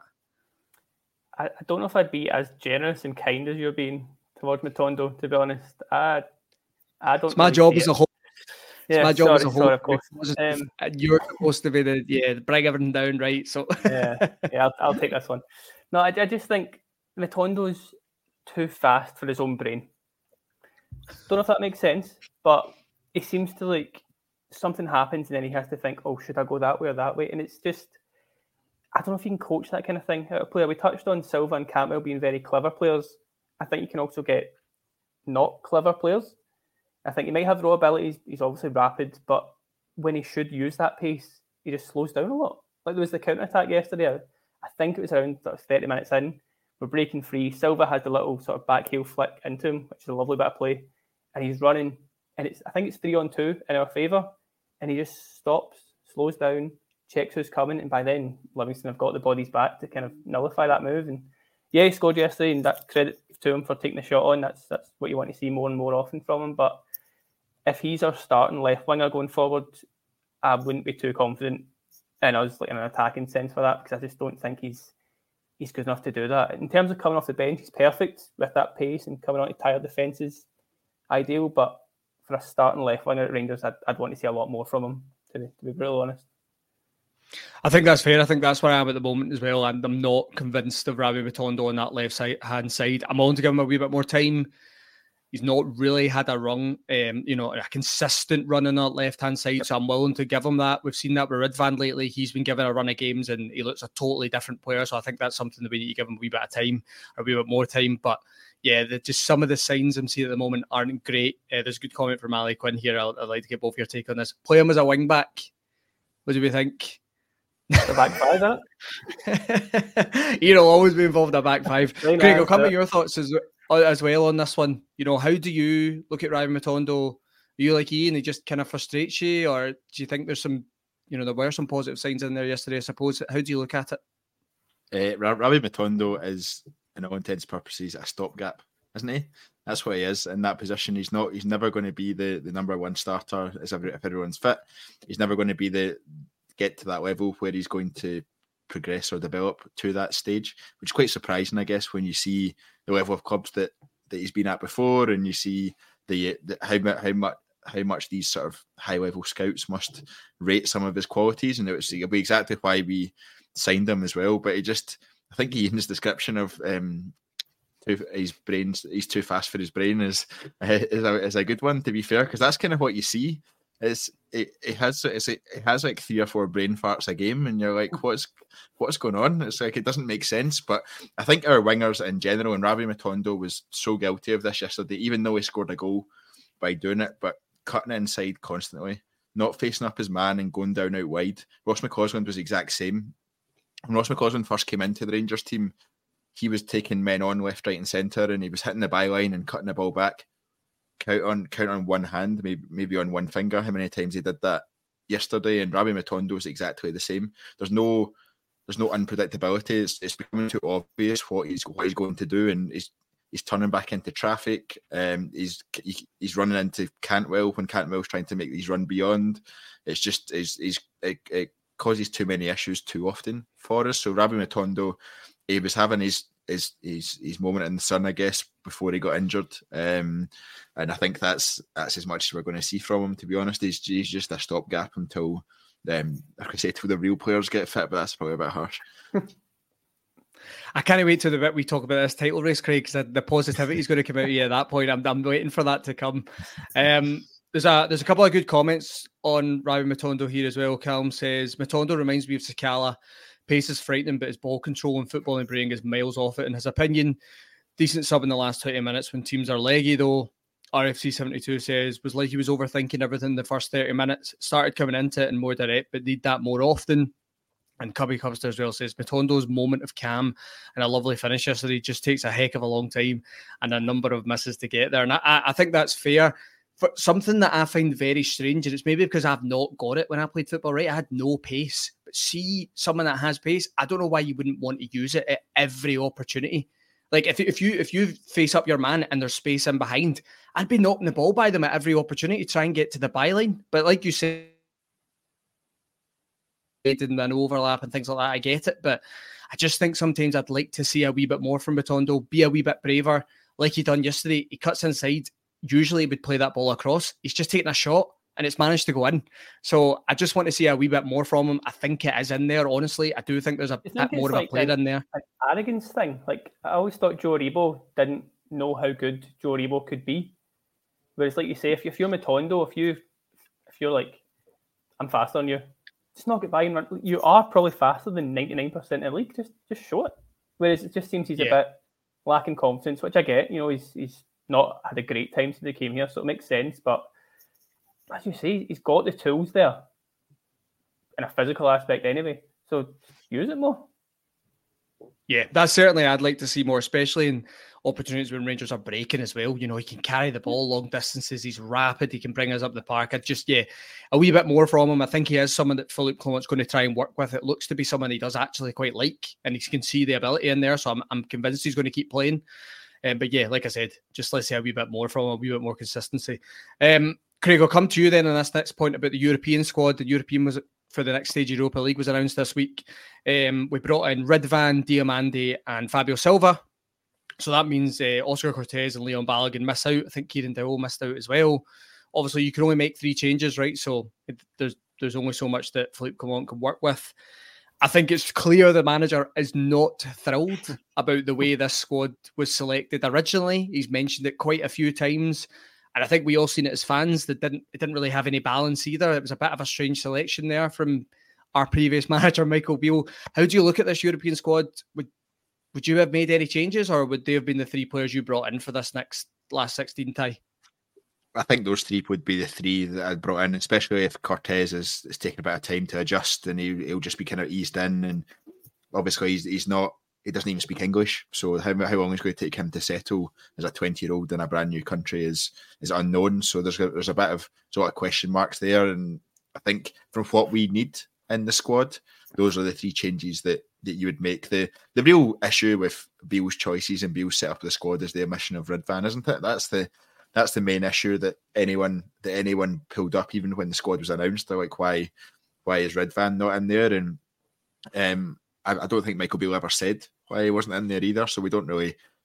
I, I don't know if I'd be as generous and kind as you're being towards Matondo, to be honest. I, I don't. It's my really job see as it. a whole. It's Yeah, my job sorry, as a whole. sorry, of course. Um, Um, You're supposed to be the, yeah, bring everything down, right? So yeah, yeah, I'll, I'll take this one. No, I, I just think Matondo's too fast for his own brain. Don't know if that makes sense, but he seems to, like, something happens and then he has to think, oh, should I go that way or that way? And it's just, I don't know if you can coach that kind of thing out of player. We touched on Silva and Cantwell being very clever players. I think you can also get not clever players. I think he might have raw abilities. He's obviously rapid, but when he should use that pace, he just slows down a lot. Like there was the counter-attack yesterday. I, I think it was around sort of thirty minutes in. We're breaking free. Silva has the little sort of back heel flick into him, which is a lovely bit of play. And he's running, and it's I think it's three on two in our favour. And he just stops, slows down, checks who's coming, and by then Livingston have got the bodies back to kind of nullify that move. And yeah, he scored yesterday, and that credit to him for taking the shot on. That's that's what you want to see more and more often from him. But if he's our starting left winger going forward, I wouldn't be too confident in us like in an attacking sense for that, because I just don't think he's he's good enough to do that. In terms of coming off the bench, he's perfect with that pace and coming on to tired defences, ideal. But for a starting left winger at Rangers, I'd, I'd want to see a lot more from him, to be, to be brutally honest. I think that's fair. I think that's where I am at the moment as well. And I'm not convinced of Rabbi Matondo on that left side, hand side. I'm willing to give him a wee bit more time. He's not really had a run, um, you know, a consistent run on that left-hand side, so I'm willing to give him that. We've seen that with Ridvan lately. He's been given a run of games and he looks a totally different player, so I think that's something that we need to give him a wee bit of time, or a wee bit more time. But yeah, the, just some of the signs I'm seeing at the moment aren't great. Uh, there's a good comment from Ali Quinn here. I'd, I'd like to get both your take on this. Play him as a wing-back. What do we think? The back five, isn't it? He'll always be involved in a back five. Really Craig, nice, I'll come yeah. to your thoughts as well. As well on this one, you know, how do you look at Rabbi Matondo? Are you like Ian, he just kind of frustrates you, or do you think there's some, you know, there were some positive signs in there yesterday, I suppose? How do you look at it? Uh, Rabbi Matondo is, in all intents and purposes, a stopgap, isn't he? That's what he is in that position. He's not. He's never going to be the, the number one starter as every, if everyone's fit. He's never going to be the get to that level where he's going to progress or develop to that stage, which is quite surprising, I guess, when you see the level of clubs that that he's been at before, and you see the, the how how much how much these sort of high level scouts must rate some of his qualities, and it was it'll be exactly why we signed him as well. But he just, I think Ian's description of um, his brains, he's too fast for his brain, is is a, is a good one, to be fair, because that's kind of what you see. Is it, it has it's, it has like three or four brain farts a game, and you're like, what's what's going on? It's like it doesn't make sense. But I think our wingers in general, and Ravi Matondo was so guilty of this yesterday, even though he scored a goal by doing it, but cutting it inside constantly, not facing up his man and going down out wide. Ross McCausland was the exact same. When Ross McCausland first came into the Rangers team, he was taking men on left, right and centre, and he was hitting the byline and cutting the ball back. Count on count on one hand, maybe maybe on one finger, how many times he did that yesterday. And Ravi Matondo is exactly the same. There's no there's no unpredictability. It's, it's becoming too obvious what he's what he's going to do, and he's he's turning back into traffic. Um, he's he, he's running into Cantwell when Cantwell's trying to make these run beyond. It's just he's, he's it, it causes too many issues too often for us. So Ravi Matondo, he was having his his his his moment in the sun, I guess, before he got injured. Um, and I think that's that's as much as we're going to see from him, to be honest. He's, he's just a stopgap until, um, I could say, till the real players get fit, but that's probably a bit harsh. I can't wait till the bit we talk about this title race, Craig, because the positivity is going to come out of you at that point. I'm, I'm waiting for that to come. Um, there's a there's a couple of good comments on Ravi Matondo here as well. Calum says, Matondo reminds me of Sakala. Pace is frightening, but his ball control and footballing brain is miles off it. In his opinion, decent sub in the last twenty minutes when teams are leggy, though. R F C seventy-two says, was like he was overthinking everything the first thirty minutes. Started coming into it and more direct, but need that more often. And Cubby Cubster as well says, Matondo's moment of calm and a lovely finish yesterday just takes a heck of a long time and a number of misses to get there. And I, I think that's fair. For something that I find very strange, and it's maybe because I've not got it when I played football, right? I had no pace. But see someone that has pace, I don't know why you wouldn't want to use it at every opportunity. Like if, if you if you face up your man and there's space in behind, I'd be knocking the ball by them at every opportunity to try and get to the byline. But like you said, and an overlap and things like that, I get it. But I just think sometimes I'd like to see a wee bit more from Matondo, be a wee bit braver, like he done yesterday. He cuts inside. Usually he would play that ball across. He's just taken a shot and it's managed to go in. So I just want to see a wee bit more from him. I think it is in there, honestly. I do think there's a bit more of like a player in there. An arrogance thing. Like, I always thought Joe Rebo didn't know how good Joe Rebo could be. Whereas, like you say, if, if you're Matondo, if, you, if you're like, I'm faster than you, just knock it by and run. You are probably faster than ninety-nine percent of the league. Just just show it. Whereas it just seems he's yeah. a bit lacking confidence, which I get. You know, he's he's not had a great time since he came here, so it makes sense. But as you say, he's got the tools there in a physical aspect anyway. So use it more. Yeah, that's certainly I'd like to see more, especially in opportunities when Rangers are breaking as well. You know, he can carry the ball long distances. He's rapid. He can bring us up the park. I just, yeah, a wee bit more from him. I think he is someone that Philippe Clement's going to try and work with. It looks to be someone he does actually quite like, and he can see the ability in there. So I'm, I'm convinced he's going to keep playing. Um, but yeah, like I said, just let's see a wee bit more from him, a wee bit more consistency. Um, Craig, I'll come to you then on this next point about the European squad. The European was for the next stage Europa League was announced this week. Um, we brought in Ridvan, Diomande and Fabio Silva. So that means uh, Oscar Cortez and Leon Balogun miss out. I think Kieran Dowell missed out as well. Obviously, you can only make three changes, right? So it, there's there's only so much that Philippe Clement can work with. I think it's clear the manager is not thrilled about the way this squad was selected originally. He's mentioned it quite a few times. And I think we all seen it as fans that didn't it didn't really have any balance either. It was a bit of a strange selection there from our previous manager, Michael Beale. How do you look at this European squad? Would would you have made any changes, or would they have been the three players you brought in for this next last sixteen tie? I think those three would be the three that I'd brought in, especially if Cortez is, is taking a bit of time to adjust and he, he'll just be kind of eased in. And obviously he's he's not he doesn't even speak English, so how how long it's going to take him to settle as a twenty-year-old in a brand new country is is unknown. So there's a, there's a bit of there's a lot of question marks there, and I think from what we need in the squad, those are the three changes that, that you would make. The the real issue with Beale's choices and Beale's setup of the squad is the omission of Ridvan, isn't it? That's the that's the main issue that anyone that anyone pulled up, even when the squad was announced. They're like, why why is Ridvan not in there? And um. I don't think Michael Beale ever said why he wasn't in there either, so we don't really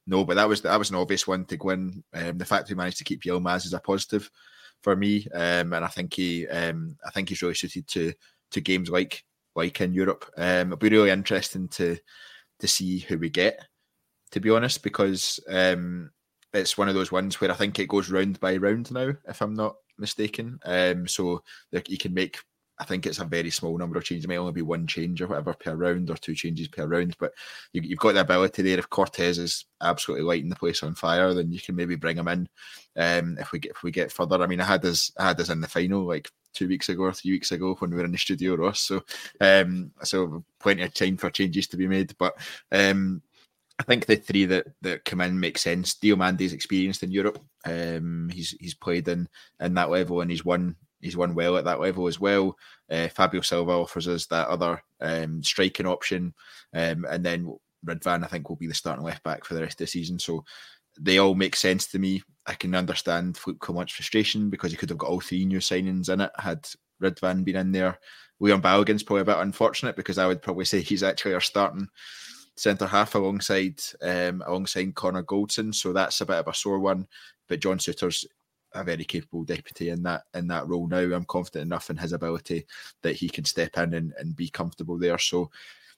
no, but that was that was an obvious one to go in. Um, the fact that he managed to keep Yilmaz is a positive for me, um, and I think he, um, I think he's really suited to to games like like in Europe. Um, it'll be really interesting to to see who we get, to be honest, because um, it's one of those ones where I think it goes round by round now, if I'm not mistaken. Um, so you can make, I think it's a very small number of changes. It might only be one change or whatever per round, or two changes per round. But you, you've got the ability there. If Cortez is absolutely lighting the place on fire, then you can maybe bring him in. Um, if we get if we get further, I mean, I had us I had us in the final like two weeks ago or three weeks ago when we were in the studio, Ross. So, um, so plenty of time for changes to be made. But um, I think the three that, that come in make sense. Diomande's experienced in Europe. Um, he's he's played in in that level, and he's won. He's won well at that level as well. Uh, Fabio Silva offers us that other um, striking option. Um, and then Ridvan, I think, will be the starting left back for the rest of the season. So they all make sense to me. I can understand Philippe Clement's frustration because he could have got all three new signings in it had Ridvan been in there. Leon Balogun's probably a bit unfortunate because I would probably say he's actually our starting centre half alongside um, alongside Connor Goldson. So that's a bit of a sore one. But John Souttar's a very capable deputy in that in that role now. I'm confident enough in his ability that he can step in and, and be comfortable there. So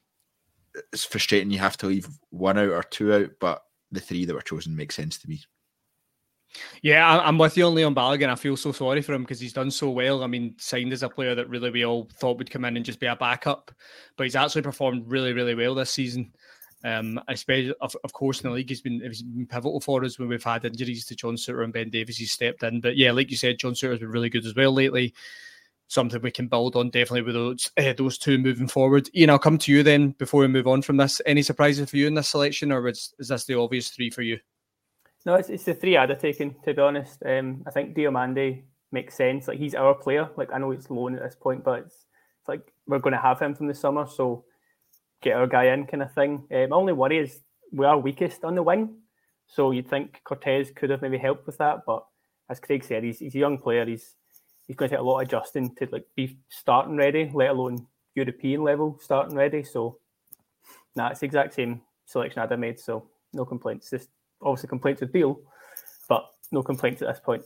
it's frustrating you have to leave one out or two out, but the three that were chosen make sense to me. Yeah, I'm with you on Leon Balogun. I feel so sorry for him because he's done so well. I mean, signed as a player that really we all thought would come in and just be a backup, but he's actually performed really, really well this season. Um, especially, of, of course, in the league, he's been, he's been pivotal for us when we've had injuries to John Souttar and Ben Davies. He's stepped in, but yeah, like you said, John Souttar's been really good as well lately. Something we can build on definitely with those uh, those two moving forward. Ian, I'll come to you then before we move on from this. Any surprises for you in this selection, or is, is this the obvious three for you? No, it's, it's the three I'd have taken, to be honest. Um, I think Diomande makes sense. Like, he's our player. Like, I know it's loan at this point, but it's, it's like we're going to have him from the summer, so get our guy in kind of thing. Um, my only worry is we are weakest on the wing, so you'd think Cortez could have maybe helped with that, but as Craig said, he's, he's a young player. He's he's going to take a lot of adjusting to like be starting ready, let alone European level starting ready. So, nah, it's the exact same selection I'd have made, so no complaints. Just obviously complaints with Beale, but no complaints at this point.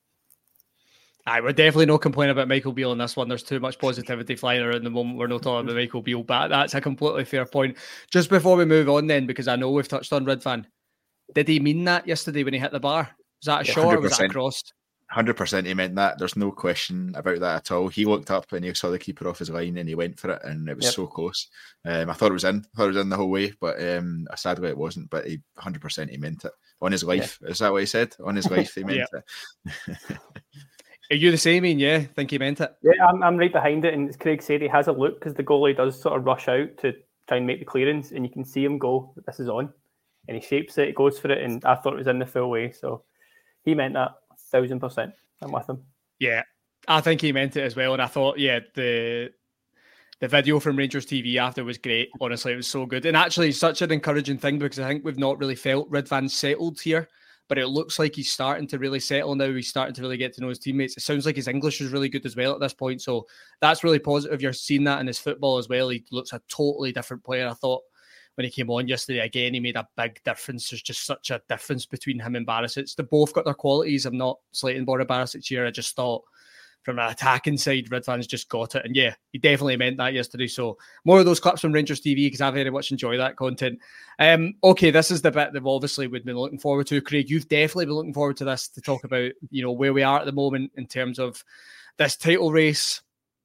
Aye, we're definitely no complaining about Michael Beale in this one. There's too much positivity flying around the moment. We're not talking about Michael Beale, but that's a completely fair point. Just before we move on then, because I know we've touched on Ridvan, did he mean that yesterday when he hit the bar? Was that a shot or was that a cross? one hundred percent he meant that. There's no question about that at all. He looked up and he saw the keeper off his line and he went for it, and it was yep. so close. Um, I thought it was in. I thought it was in the whole way, but um, sadly it wasn't. But he one hundred percent he meant it. On his life. Yeah. Is that what he said? On his life he meant yeah. it. Are you the same, Ian? Yeah, I think he meant it. Yeah, I'm, I'm right behind it. And as Craig said, he has a look because the goalie does sort of rush out to try and make the clearance, and you can see him go, this is on. And he shapes it, he goes for it, and I thought it was in the full way. So he meant that, a thousand percent. I'm with him. Yeah, I think he meant it as well. And I thought, yeah, the the video from Rangers T V after was great. Honestly, it was so good. And actually, such an encouraging thing because I think we've not really felt Ridvan settled here. But it looks like he's starting to really settle now. He's starting to really get to know his teammates. It sounds like his English is really good as well at this point. So that's really positive. You're seeing that in his football as well. He looks a totally different player. I thought when he came on yesterday, again, he made a big difference. There's just such a difference between him and Barisic. They both got their qualities. I'm not slating Borna Barisic here. I just thought from an attacking side, Ridvan's just got it. And yeah, he definitely meant that yesterday. So more of those clips from Rangers T V because I very much enjoy that content. Um, okay, this is the bit that obviously we've been looking forward to. Craig, you've definitely been looking forward to this to talk about, you know, where we are at the moment in terms of this title race.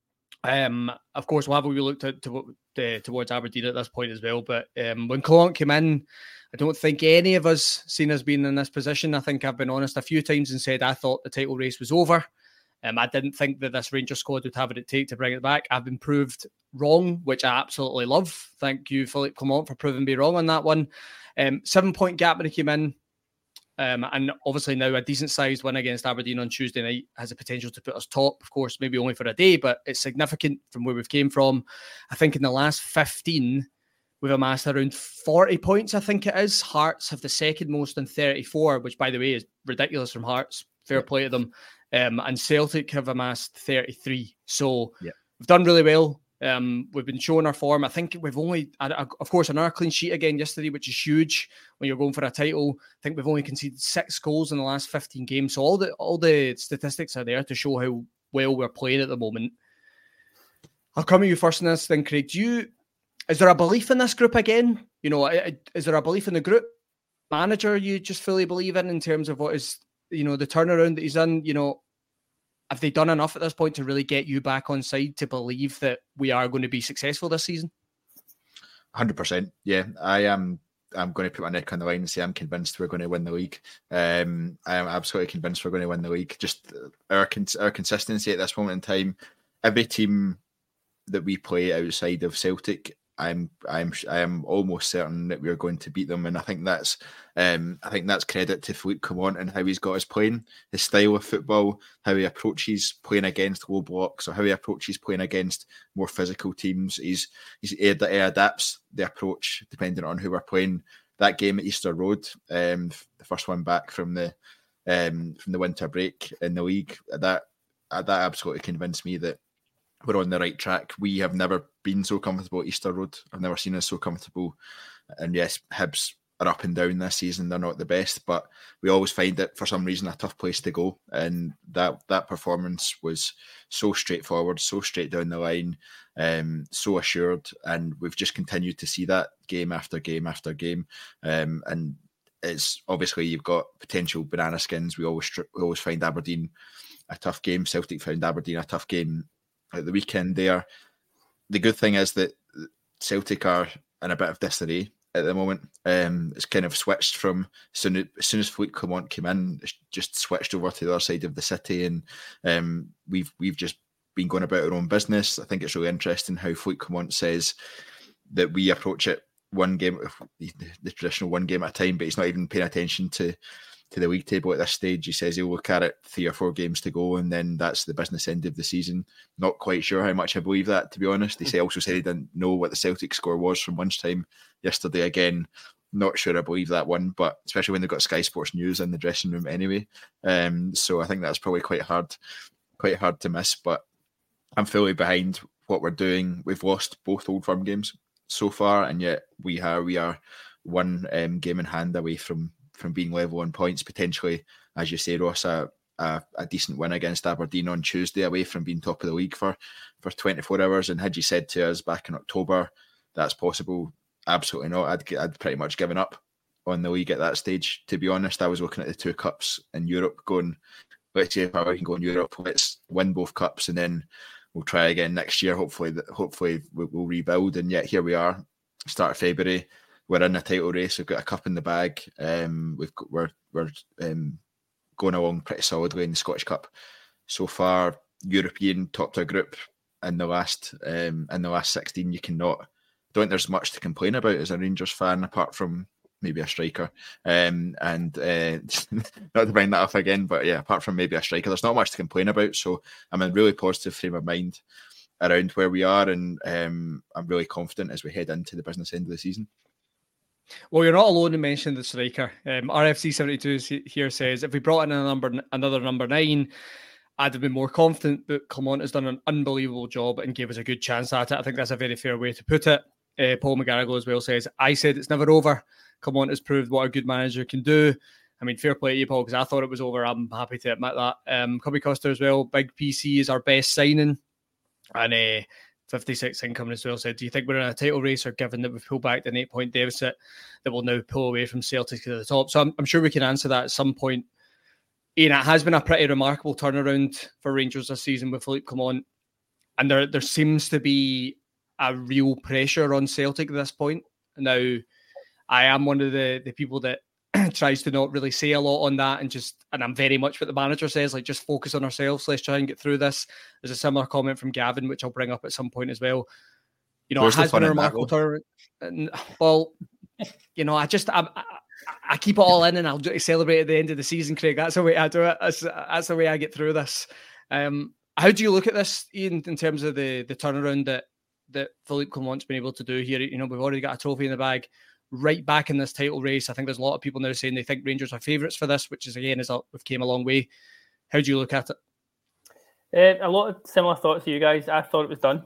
Um, of course, we'll have a wee look to, to, to, towards Aberdeen at this point as well. But um, when Clement came in, I don't think any of us seen us being in this position. I think I've been honest a few times and said I thought the title race was over. Um, I didn't think that this Rangers squad would have what it take to bring it back. I've been proved wrong, which I absolutely love. Thank you, Philippe Clement, for proving me wrong on that one. Um, seven-point gap when he came in. Um, and obviously now a decent-sized win against Aberdeen on Tuesday night has the potential to put us top. Of course, maybe only for a day, but it's significant from where we've came from. I think in the last fifteen, we've amassed around forty points, I think it is. Hearts have the second most in thirty-four, which, by the way, is ridiculous from Hearts. Fair play to them. Um, and Celtic have amassed thirty-three. So yeah. We've done really well. Um, we've been showing our form. I think we've only, of course, another clean sheet again yesterday, which is huge when you're going for a title. I think we've only conceded six goals in the last fifteen games. So all the all the statistics are there to show how well we're playing at the moment. I'll come to you first in this then, Craig. Do you, is there a belief in this group again? You know, is there a belief in the group manager you just fully believe in in terms of what is, you know, the turnaround that he's done? You know, have they done enough at this point to really get you back on side to believe that we are going to be successful this season? one hundred percent. Yeah, I am. I'm going to put my neck on the line and say I'm convinced we're going to win the league. Um, I am absolutely convinced we're going to win the league. Just our our consistency at this moment in time. Every team that we play outside of Celtic, I'm I'm I am almost certain that we're going to beat them, and I think that's um, I think that's credit to Philippe Clement and how he's got us playing, his style of football, how he approaches playing against low blocks, or how he approaches playing against more physical teams. He's he's he adapts the approach depending on who we're playing. That game at Easter Road, um, the first one back from the um, from the winter break in the league, that that absolutely convinced me that we're on the right track. We have never been so comfortable at Easter Road. I've never seen us so comfortable. And yes, Hibs are up and down this season. They're not the best, but we always find it, for some reason, a tough place to go. And that that performance was so straightforward, so straight down the line, um, so assured. And we've just continued to see that game after game after game. Um, and it's obviously you've got potential banana skins. We always we always find Aberdeen a tough game. Celtic found Aberdeen a tough game at the weekend there. The good thing is that Celtic are in a bit of disarray at the moment. Um, it's kind of switched from as soon as, as soon as Philippe Clement came in, it's just switched over to the other side of the city, and um, we've we've just been going about our own business. I think it's really interesting how Philippe Clement says that we approach it one game, the, the traditional one game at a time, but he's not even paying attention to to the league table at this stage. He says he'll look at it three or four games to go, and then that's the business end of the season. Not quite sure how much I believe that, to be honest. He say, also said he didn't know what the Celtic score was from lunchtime yesterday. Again, not sure I believe that one, but especially when they've got Sky Sports News in the dressing room anyway. Um, so I think that's probably quite hard, quite hard to miss, but I'm fully behind what we're doing. We've lost both Old Firm games so far, and yet we are, we are one um, game in hand away from from being level on points, potentially, as you say, Ross, a, a, a decent win against Aberdeen on Tuesday, away from being top of the league for, for twenty-four hours. And had you said to us back in October that's possible, absolutely not. I'd, I'd pretty much given up on the league at that stage, to be honest. I was looking at the two cups in Europe going, let's see if I can go in Europe, let's win both cups, and then we'll try again next year. Hopefully, hopefully we'll, we'll rebuild. And yet here we are, start of February. We're in a title race. We've got a cup in the bag. Um, we've got, we're we're um, going along pretty solidly in the Scottish Cup so far. European topped our group in the last um, in the last sixteen. You cannot. Don't think there's much to complain about as a Rangers fan, apart from maybe a striker. Um, and uh, not to bring that up again, but yeah, apart from maybe a striker, there's not much to complain about. So I'm in a really positive frame of mind around where we are, and um, I'm really confident as we head into the business end of the season. Well, you're not alone in mentioning the striker. Um, R F C seventy-two here says, if we brought in a number, another number nine, I'd have been more confident, but Clement has done an unbelievable job and gave us a good chance at it. I think that's a very fair way to put it. Uh, Paul McGarrigle as well says, I said it's never over. Clement has proved what a good manager can do. I mean, fair play to you, Paul, because I thought it was over. I'm happy to admit that. Um, Cubby Custer as well, big P C is our best signing. And uh, fifty-six income as well said, do you think we're in a title race, or given that we've pulled back an eight point deficit that will now pull away from Celtic to the top? So I'm, I'm sure we can answer that at some point. Ian, it has been a pretty remarkable turnaround for Rangers this season with Philippe Clement, and there there seems to be a real pressure on Celtic at this point. Now, I am one of the, the people that tries to not really say a lot on that, and just, and I'm very much what the manager says, like, just focus on ourselves, let's try and get through this. There's a similar comment from Gavin, which I'll bring up at some point as well. You know, Where's it has been a remarkable turnaround. Well, you know, I just, I, I, I keep it all in, and I'll celebrate at the end of the season, Craig. That's the way I do it. That's, that's the way I get through this. Um, how do you look at this, Ian, in terms of the, the turnaround that, that Philippe Clement's been able to do here? You know, we've already got a trophy in the bag, right back in this title race. I think there's a lot of people now saying they think Rangers are favourites for this, which is, again, is a, we've came a long way. How do you look at it? Uh, a lot of similar thoughts to you guys. I thought it was done, to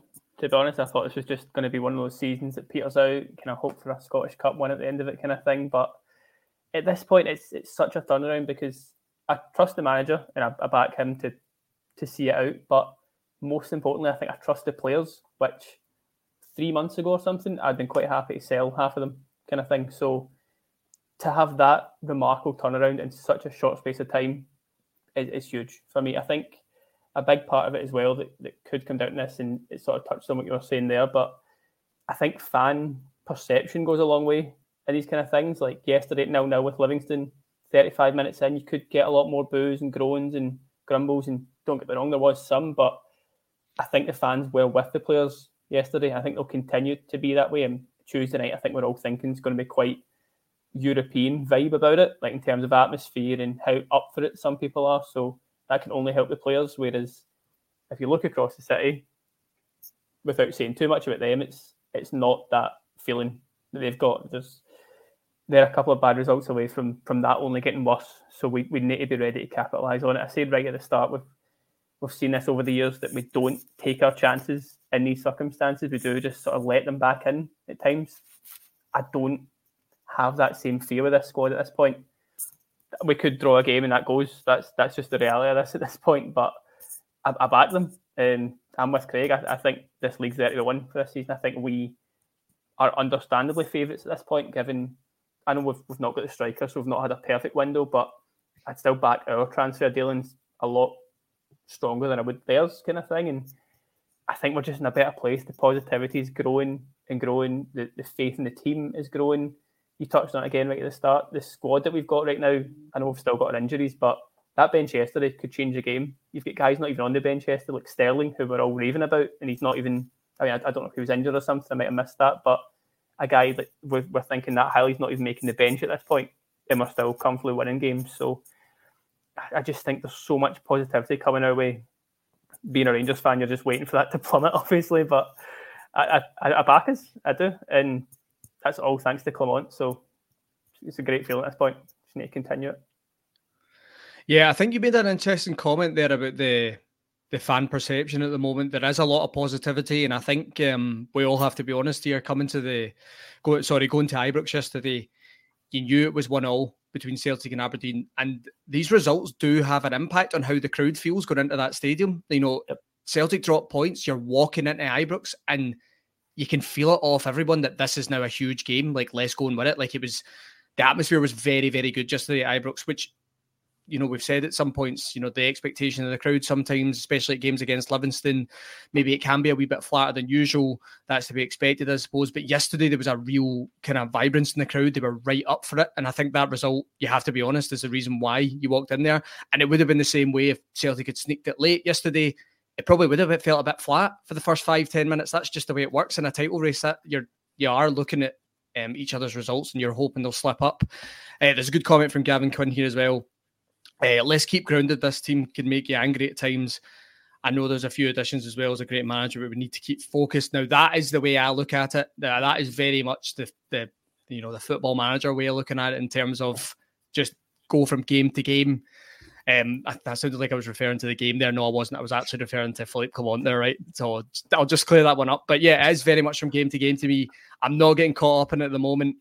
to be honest. I thought this was just going to be one of those seasons that peters out, kind of hope for a Scottish Cup win at the end of it kind of thing. But at this point, it's it's such a turnaround because I trust the manager and I, I back him to to see it out. But most importantly, I think I trust the players, which three months ago or something, I'd been quite happy to sell half of them kind of thing. So to have that remarkable turnaround in such a short space of time is, is huge for me. I think a big part of it as well that, that could come down to this, and it sort of touched on what you were saying there, but I think fan perception goes a long way in these kind of things. Like yesterday, nil nil with Livingston, thirty-five minutes in, you could get a lot more boos and groans and grumbles, and don't get me wrong, there was some, but I think the fans were with the players yesterday. I think they'll continue to be that way, and Tuesday night, I think we're all thinking it's going to be quite European vibe about it, like in terms of atmosphere and how up for it some people are. So that can only help the players. Whereas if you look across the city, without saying too much about them, it's it's not that feeling that they've got. There's they're a couple of bad results away from from that only getting worse. So we, we need to be ready to capitalise on it. I said right at the start, we've we've seen this over the years that we don't take our chances in these circumstances. We do just sort of let them back in at times. I don't have that same fear with this squad at this point. We could draw a game and that goes. That's that's just the reality of this at this point. But I, I back them. Um, I'm with Craig. I, I think this league's there to win for this season. I think we are understandably favourites at this point, given I know we've, we've not got the striker, so we've not had a perfect window, but I'd still back our transfer dealings a lot stronger than I would theirs kind of thing. And I think we're just in a better place. The positivity is growing and growing. The, the faith in the team is growing. You touched on it again right at the start. The squad that we've got right now, I know we've still got our injuries, but that bench yesterday could change the game. You've got guys not even on the bench yesterday, like Sterling, who we're all raving about, and he's not even, I mean, I, I don't know if he was injured or something, I might have missed that, but a guy that we're, we're thinking that highly is not even making the bench at this point, and we're still comfortably winning games. So I just think there's so much positivity coming our way. Being a Rangers fan, you're just waiting for that to plummet, obviously, but I, I, I back us, I do, and that's all thanks to Clement. So it's a great feeling at this point. Just need to continue it. Yeah, I think you made an interesting comment there about the the fan perception at the moment. There is a lot of positivity, and I think um, we all have to be honest here. Coming to the go, sorry, going to Ibrox yesterday, you knew it was one all between Celtic and Aberdeen, and these results do have an impact on how the crowd feels going into that stadium. You know, Celtic drop points, you're walking into Ibrox, and you can feel it off everyone that this is now a huge game. Like, let's go and win it. Like, it was, the atmosphere was very, very good yesterday at Ibrox, which, you know, we've said at some points, you know, the expectation of the crowd sometimes, especially at games against Livingston, maybe it can be a wee bit flatter than usual. That's to be expected, I suppose. But yesterday there was a real kind of vibrance in the crowd. They were right up for it. And I think that result, you have to be honest, is the reason why you walked in there. And it would have been the same way if Celtic had sneaked it late yesterday. It probably would have felt a bit flat for the first five, ten minutes. That's just the way it works in a title race. That you're, you are looking at um, each other's results and you're hoping they'll slip up. Uh, there's a good comment from Gavin Quinn here as well. Uh, let's keep grounded. This team can make you angry at times. I know there's a few additions as well as a great manager, but we need to keep focused. Now, that is the way I look at it. That is very much the, the you know, the football manager way of looking at it in terms of just go from game to game. Um, that sounded like I was referring to the game there. No, I wasn't. I was actually referring to Philippe Clement there, right? So I'll just clear that one up. But yeah, it is very much from game to game to me. I'm not getting caught up in it at the moment.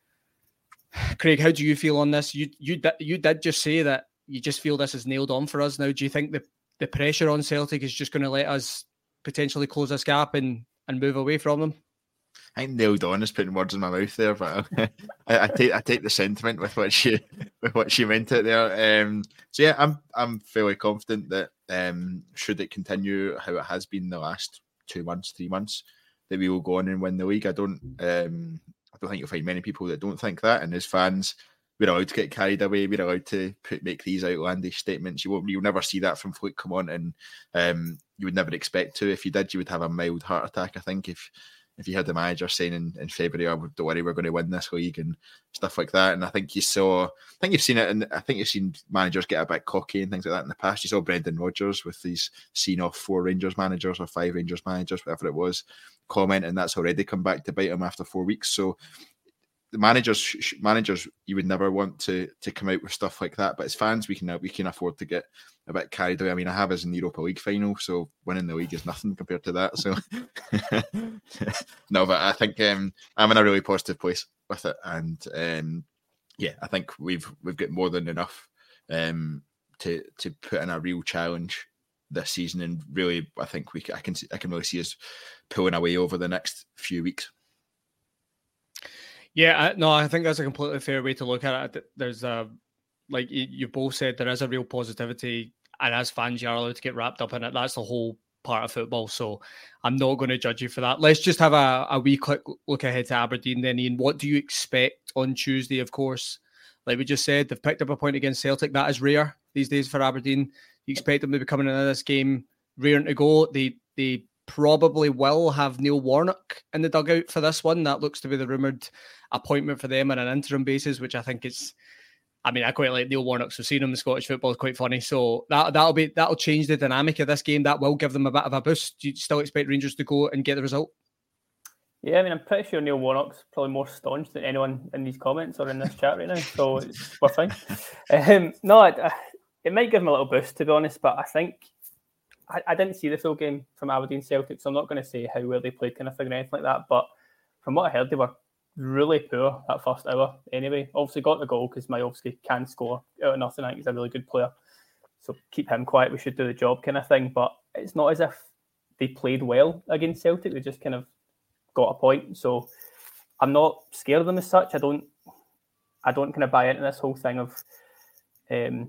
Craig, how do you feel on this? You you you did just say that you just feel this is nailed on for us now. Do you think the, the pressure on Celtic is just going to let us potentially close this gap and, and move away from them? I think nailed on is putting words in my mouth there, but I, I take I take the sentiment with what she with what she meant it there. Um, so yeah, I'm I'm fairly confident that um, should it continue how it has been the last two months, three months, that we will go on and win the league. I don't um, I don't think you'll find many people that don't think that, and as fans, we're allowed to get carried away. We're allowed to put, make these outlandish statements. You won't, you'll never see that from Philippe Clement, and um, you would never expect to. If you did, you would have a mild heart attack. I think if if you had the manager saying in, in February, "Oh, don't worry, we're going to win this league" and stuff like that. And I think you saw, I think you've seen it, and I think you've seen managers get a bit cocky and things like that in the past. You saw Brendan Rodgers with these seen off four Rangers managers or five Rangers managers, whatever it was, commenting that's already come back to bite him after four weeks. So the managers, managers, you would never want to to come out with stuff like that. But as fans, we can we can afford to get a bit carried away. I mean, I have us in the Europa League final, so winning the league is nothing compared to that. So no, but I think um, I'm in a really positive place with it, and um, yeah, I think we've we've got more than enough um, to to put in a real challenge this season, and really, I think we I can I can really see us pulling away over the next few weeks. Yeah, no, I think that's a completely fair way to look at it. There's a, like you both said, there is a real positivity, and as fans, you're allowed to get wrapped up in it. That's the whole part of football. So I'm not going to judge you for that. Let's just have a, a wee quick look ahead to Aberdeen then, Ian. What do you expect on Tuesday? Of course, like we just said, they've picked up a point against Celtic. That is rare these days for Aberdeen. You expect them to be coming into this game rearing to go. They they probably will have Neil Warnock in the dugout for this one. That looks to be the rumoured appointment for them on an interim basis, which I think is, I mean, I quite like Neil Warnock, so seeing him in Scottish football is quite funny. So that, that'll be that'll change the dynamic of this game. That will give them a bit of a boost. Do you still expect Rangers to go and get the result? Yeah, I mean, I'm pretty sure Neil Warnock's probably more staunch than anyone in these comments or in this chat right now, so it's, we're fine. Um, no, I, I, it might give them a little boost, to be honest, but I think I, I didn't see the full game from Aberdeen Celtic, so I'm not going to say how well they played kind of thing or anything like that, but from what I heard, they were really poor that first hour anyway. Obviously got the goal because Majowski can score out of nothing. I think he's a really good player, so keep him quiet, we should do the job kind of thing, but it's not as if they played well against Celtic. They just kind of got a point, so I'm not scared of them as such. I don't I don't kind of buy into this whole thing of um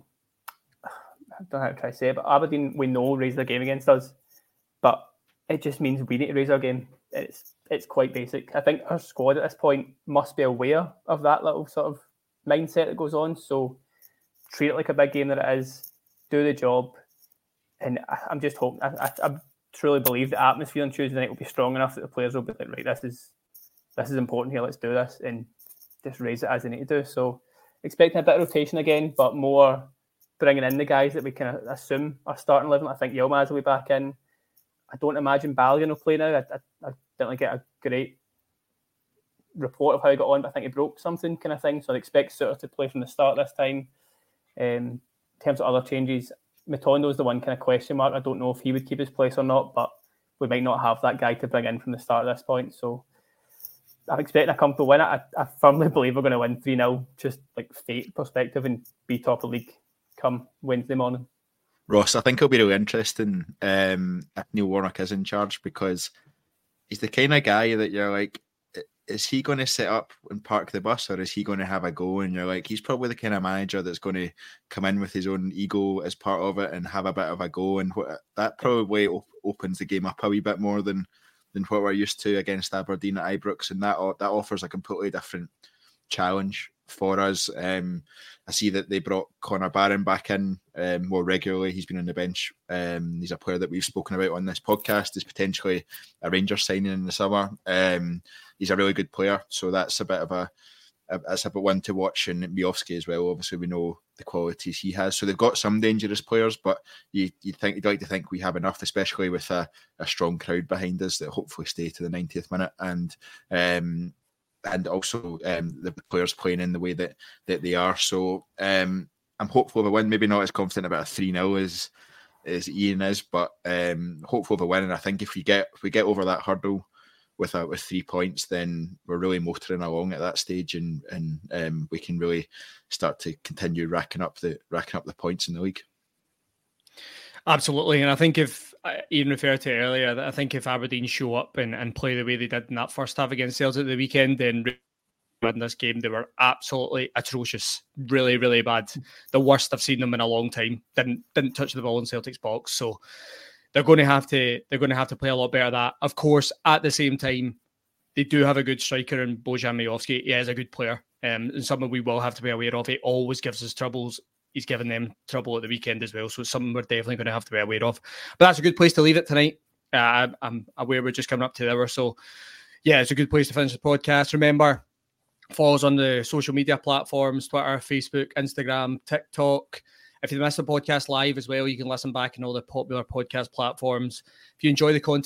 I don't know how to try to say it, but Aberdeen, we know, raise their game against us, but it just means we need to raise our game. It's it's quite basic. I think our squad at this point must be aware of that little sort of mindset that goes on. So treat it like a big game that it is, do the job, and I, I'm just hoping. I, I, I truly believe the atmosphere on Tuesday night will be strong enough that the players will be like, right, this is this is important here. Let's do this and just raise it as they need to do. So expecting a bit of rotation again, but more bringing in the guys that we can assume are starting eleven. I think Yilmaz will be back in. I don't imagine Balogun will play now. I, I, I didn't get a great report of how he got on, but I think he broke something kind of thing. So I'd expect Suter to play from the start this time. Um, in terms of other changes, Matondo is the one kind of question mark. I don't know if he would keep his place or not, but we might not have that guy to bring in from the start at this point. So I'm expecting a comfortable win. I, I firmly believe we're going to win three nil, just like fate perspective, and be top of the league come Wednesday morning. Ross, I think it'll be really interesting um, if Neil Warnock is in charge, because he's the kind of guy that you're like, is he going to set up and park the bus, or is he going to have a go? And you're like, he's probably the kind of manager that's going to come in with his own ego as part of it and have a bit of a go. And what, that probably op- opens the game up a wee bit more than than what we're used to against Aberdeen at Ibrox. And that that offers a completely different challenge for us. Um, I see that they brought Connor Barron back in um, more regularly. He's been on the bench. Um, he's a player that we've spoken about on this podcast. Is potentially a Rangers signing in the summer. Um, he's a really good player, so that's a bit of a, a that's a bit one to watch. And Miovski as well. Obviously, we know the qualities he has. So they've got some dangerous players, but you you think you'd like to think we have enough, especially with a, a strong crowd behind us that hopefully stay to the ninetieth minute. And um, and also um, the players playing in the way that, that they are. So um, I'm hopeful of a win. Maybe not as confident about a three nil as, as Ian is, but um, hopeful of a win. And I think if we get if we get over that hurdle with a, with three points, then we're really motoring along at that stage, and and um, we can really start to continue racking up the racking up the points in the league. Absolutely, and I think if Ian referred to it earlier, I think if Aberdeen show up and, and play the way they did in that first half against Celtic at the weekend, then in this game they were absolutely atrocious, really, really bad. The worst I've seen them in a long time. Didn't didn't touch the ball in Celtic's box, so they're going to have to they're going to have to play a lot better. That, of course, at the same time, they do have a good striker in Bojan Miovski. He is a good player, um, and someone we will have to be aware of. He always gives us troubles. He's given them trouble at the weekend as well, so it's something we're definitely going to have to be aware of. But that's a good place to leave it tonight. Uh, I'm aware we're just coming up to the hour, so yeah, it's a good place to finish the podcast. Remember, follow us on the social media platforms, Twitter, Facebook, Instagram, TikTok. If you miss the podcast live as well, you can listen back on all the popular podcast platforms. If you enjoy the content,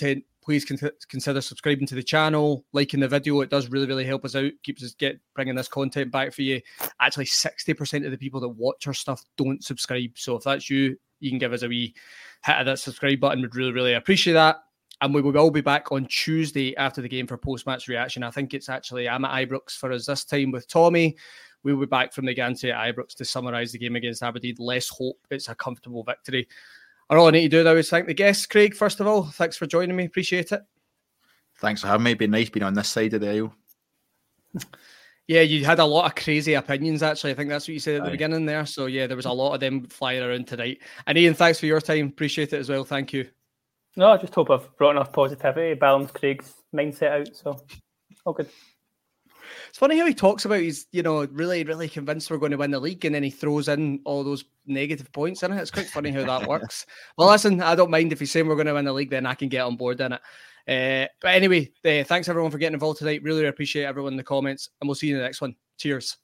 please con- consider subscribing to the channel, liking the video. It does really, really help us out, keeps us get bringing this content back for you. Actually, sixty percent of the people that watch our stuff don't subscribe. So if that's you, you can give us a wee hit of that subscribe button. We'd really, really appreciate that. And we will be back on Tuesday after the game for post-match reaction. I think it's actually, I'm at Ibrox for us this time with Tommy. We'll be back from the Gantry at Ibrox to summarise the game against Aberdeen. Let's hope it's a comfortable victory. All I need to do now is thank the guests. Craig, first of all, thanks for joining me. Appreciate it. Thanks for having me. It's been nice being on this side of the aisle. Yeah, you had a lot of crazy opinions, actually. I think that's what you said at the Aye. beginning there. So, yeah, there was a lot of them flying around tonight. And Ian, thanks for your time. Appreciate it as well. Thank you. No, I just hope I've brought enough positivity, balanced Craig's mindset out. So, all good. It's funny how he talks about he's, you know, really, really convinced we're going to win the league, and then he throws in all those negative points in it. It's quite funny how that works. Well, listen, I don't mind if he's saying we're going to win the league, then I can get on board in it. Uh, but anyway, uh, thanks everyone for getting involved tonight. Really appreciate everyone in the comments, and we'll see you in the next one. Cheers.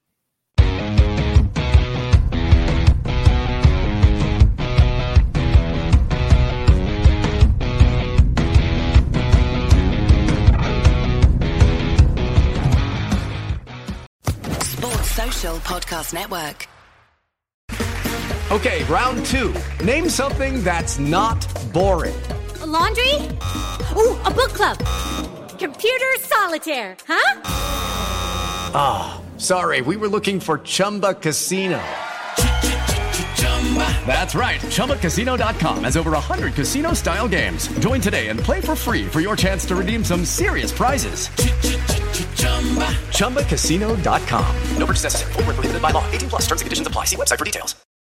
Social Podcast Network. Okay, round two. Name something that's not boring. A laundry? Ooh, a book club. Computer solitaire, huh? Ah, oh, sorry, we were looking for Chumba Casino. That's right. Chumba Casino dot com has over one hundred casino-style games. Join today and play for free for your chance to redeem some serious prizes. Chumba Casino dot com. No purchase necessary. Void where prohibited by law. eighteen plus terms and conditions apply. See website for details.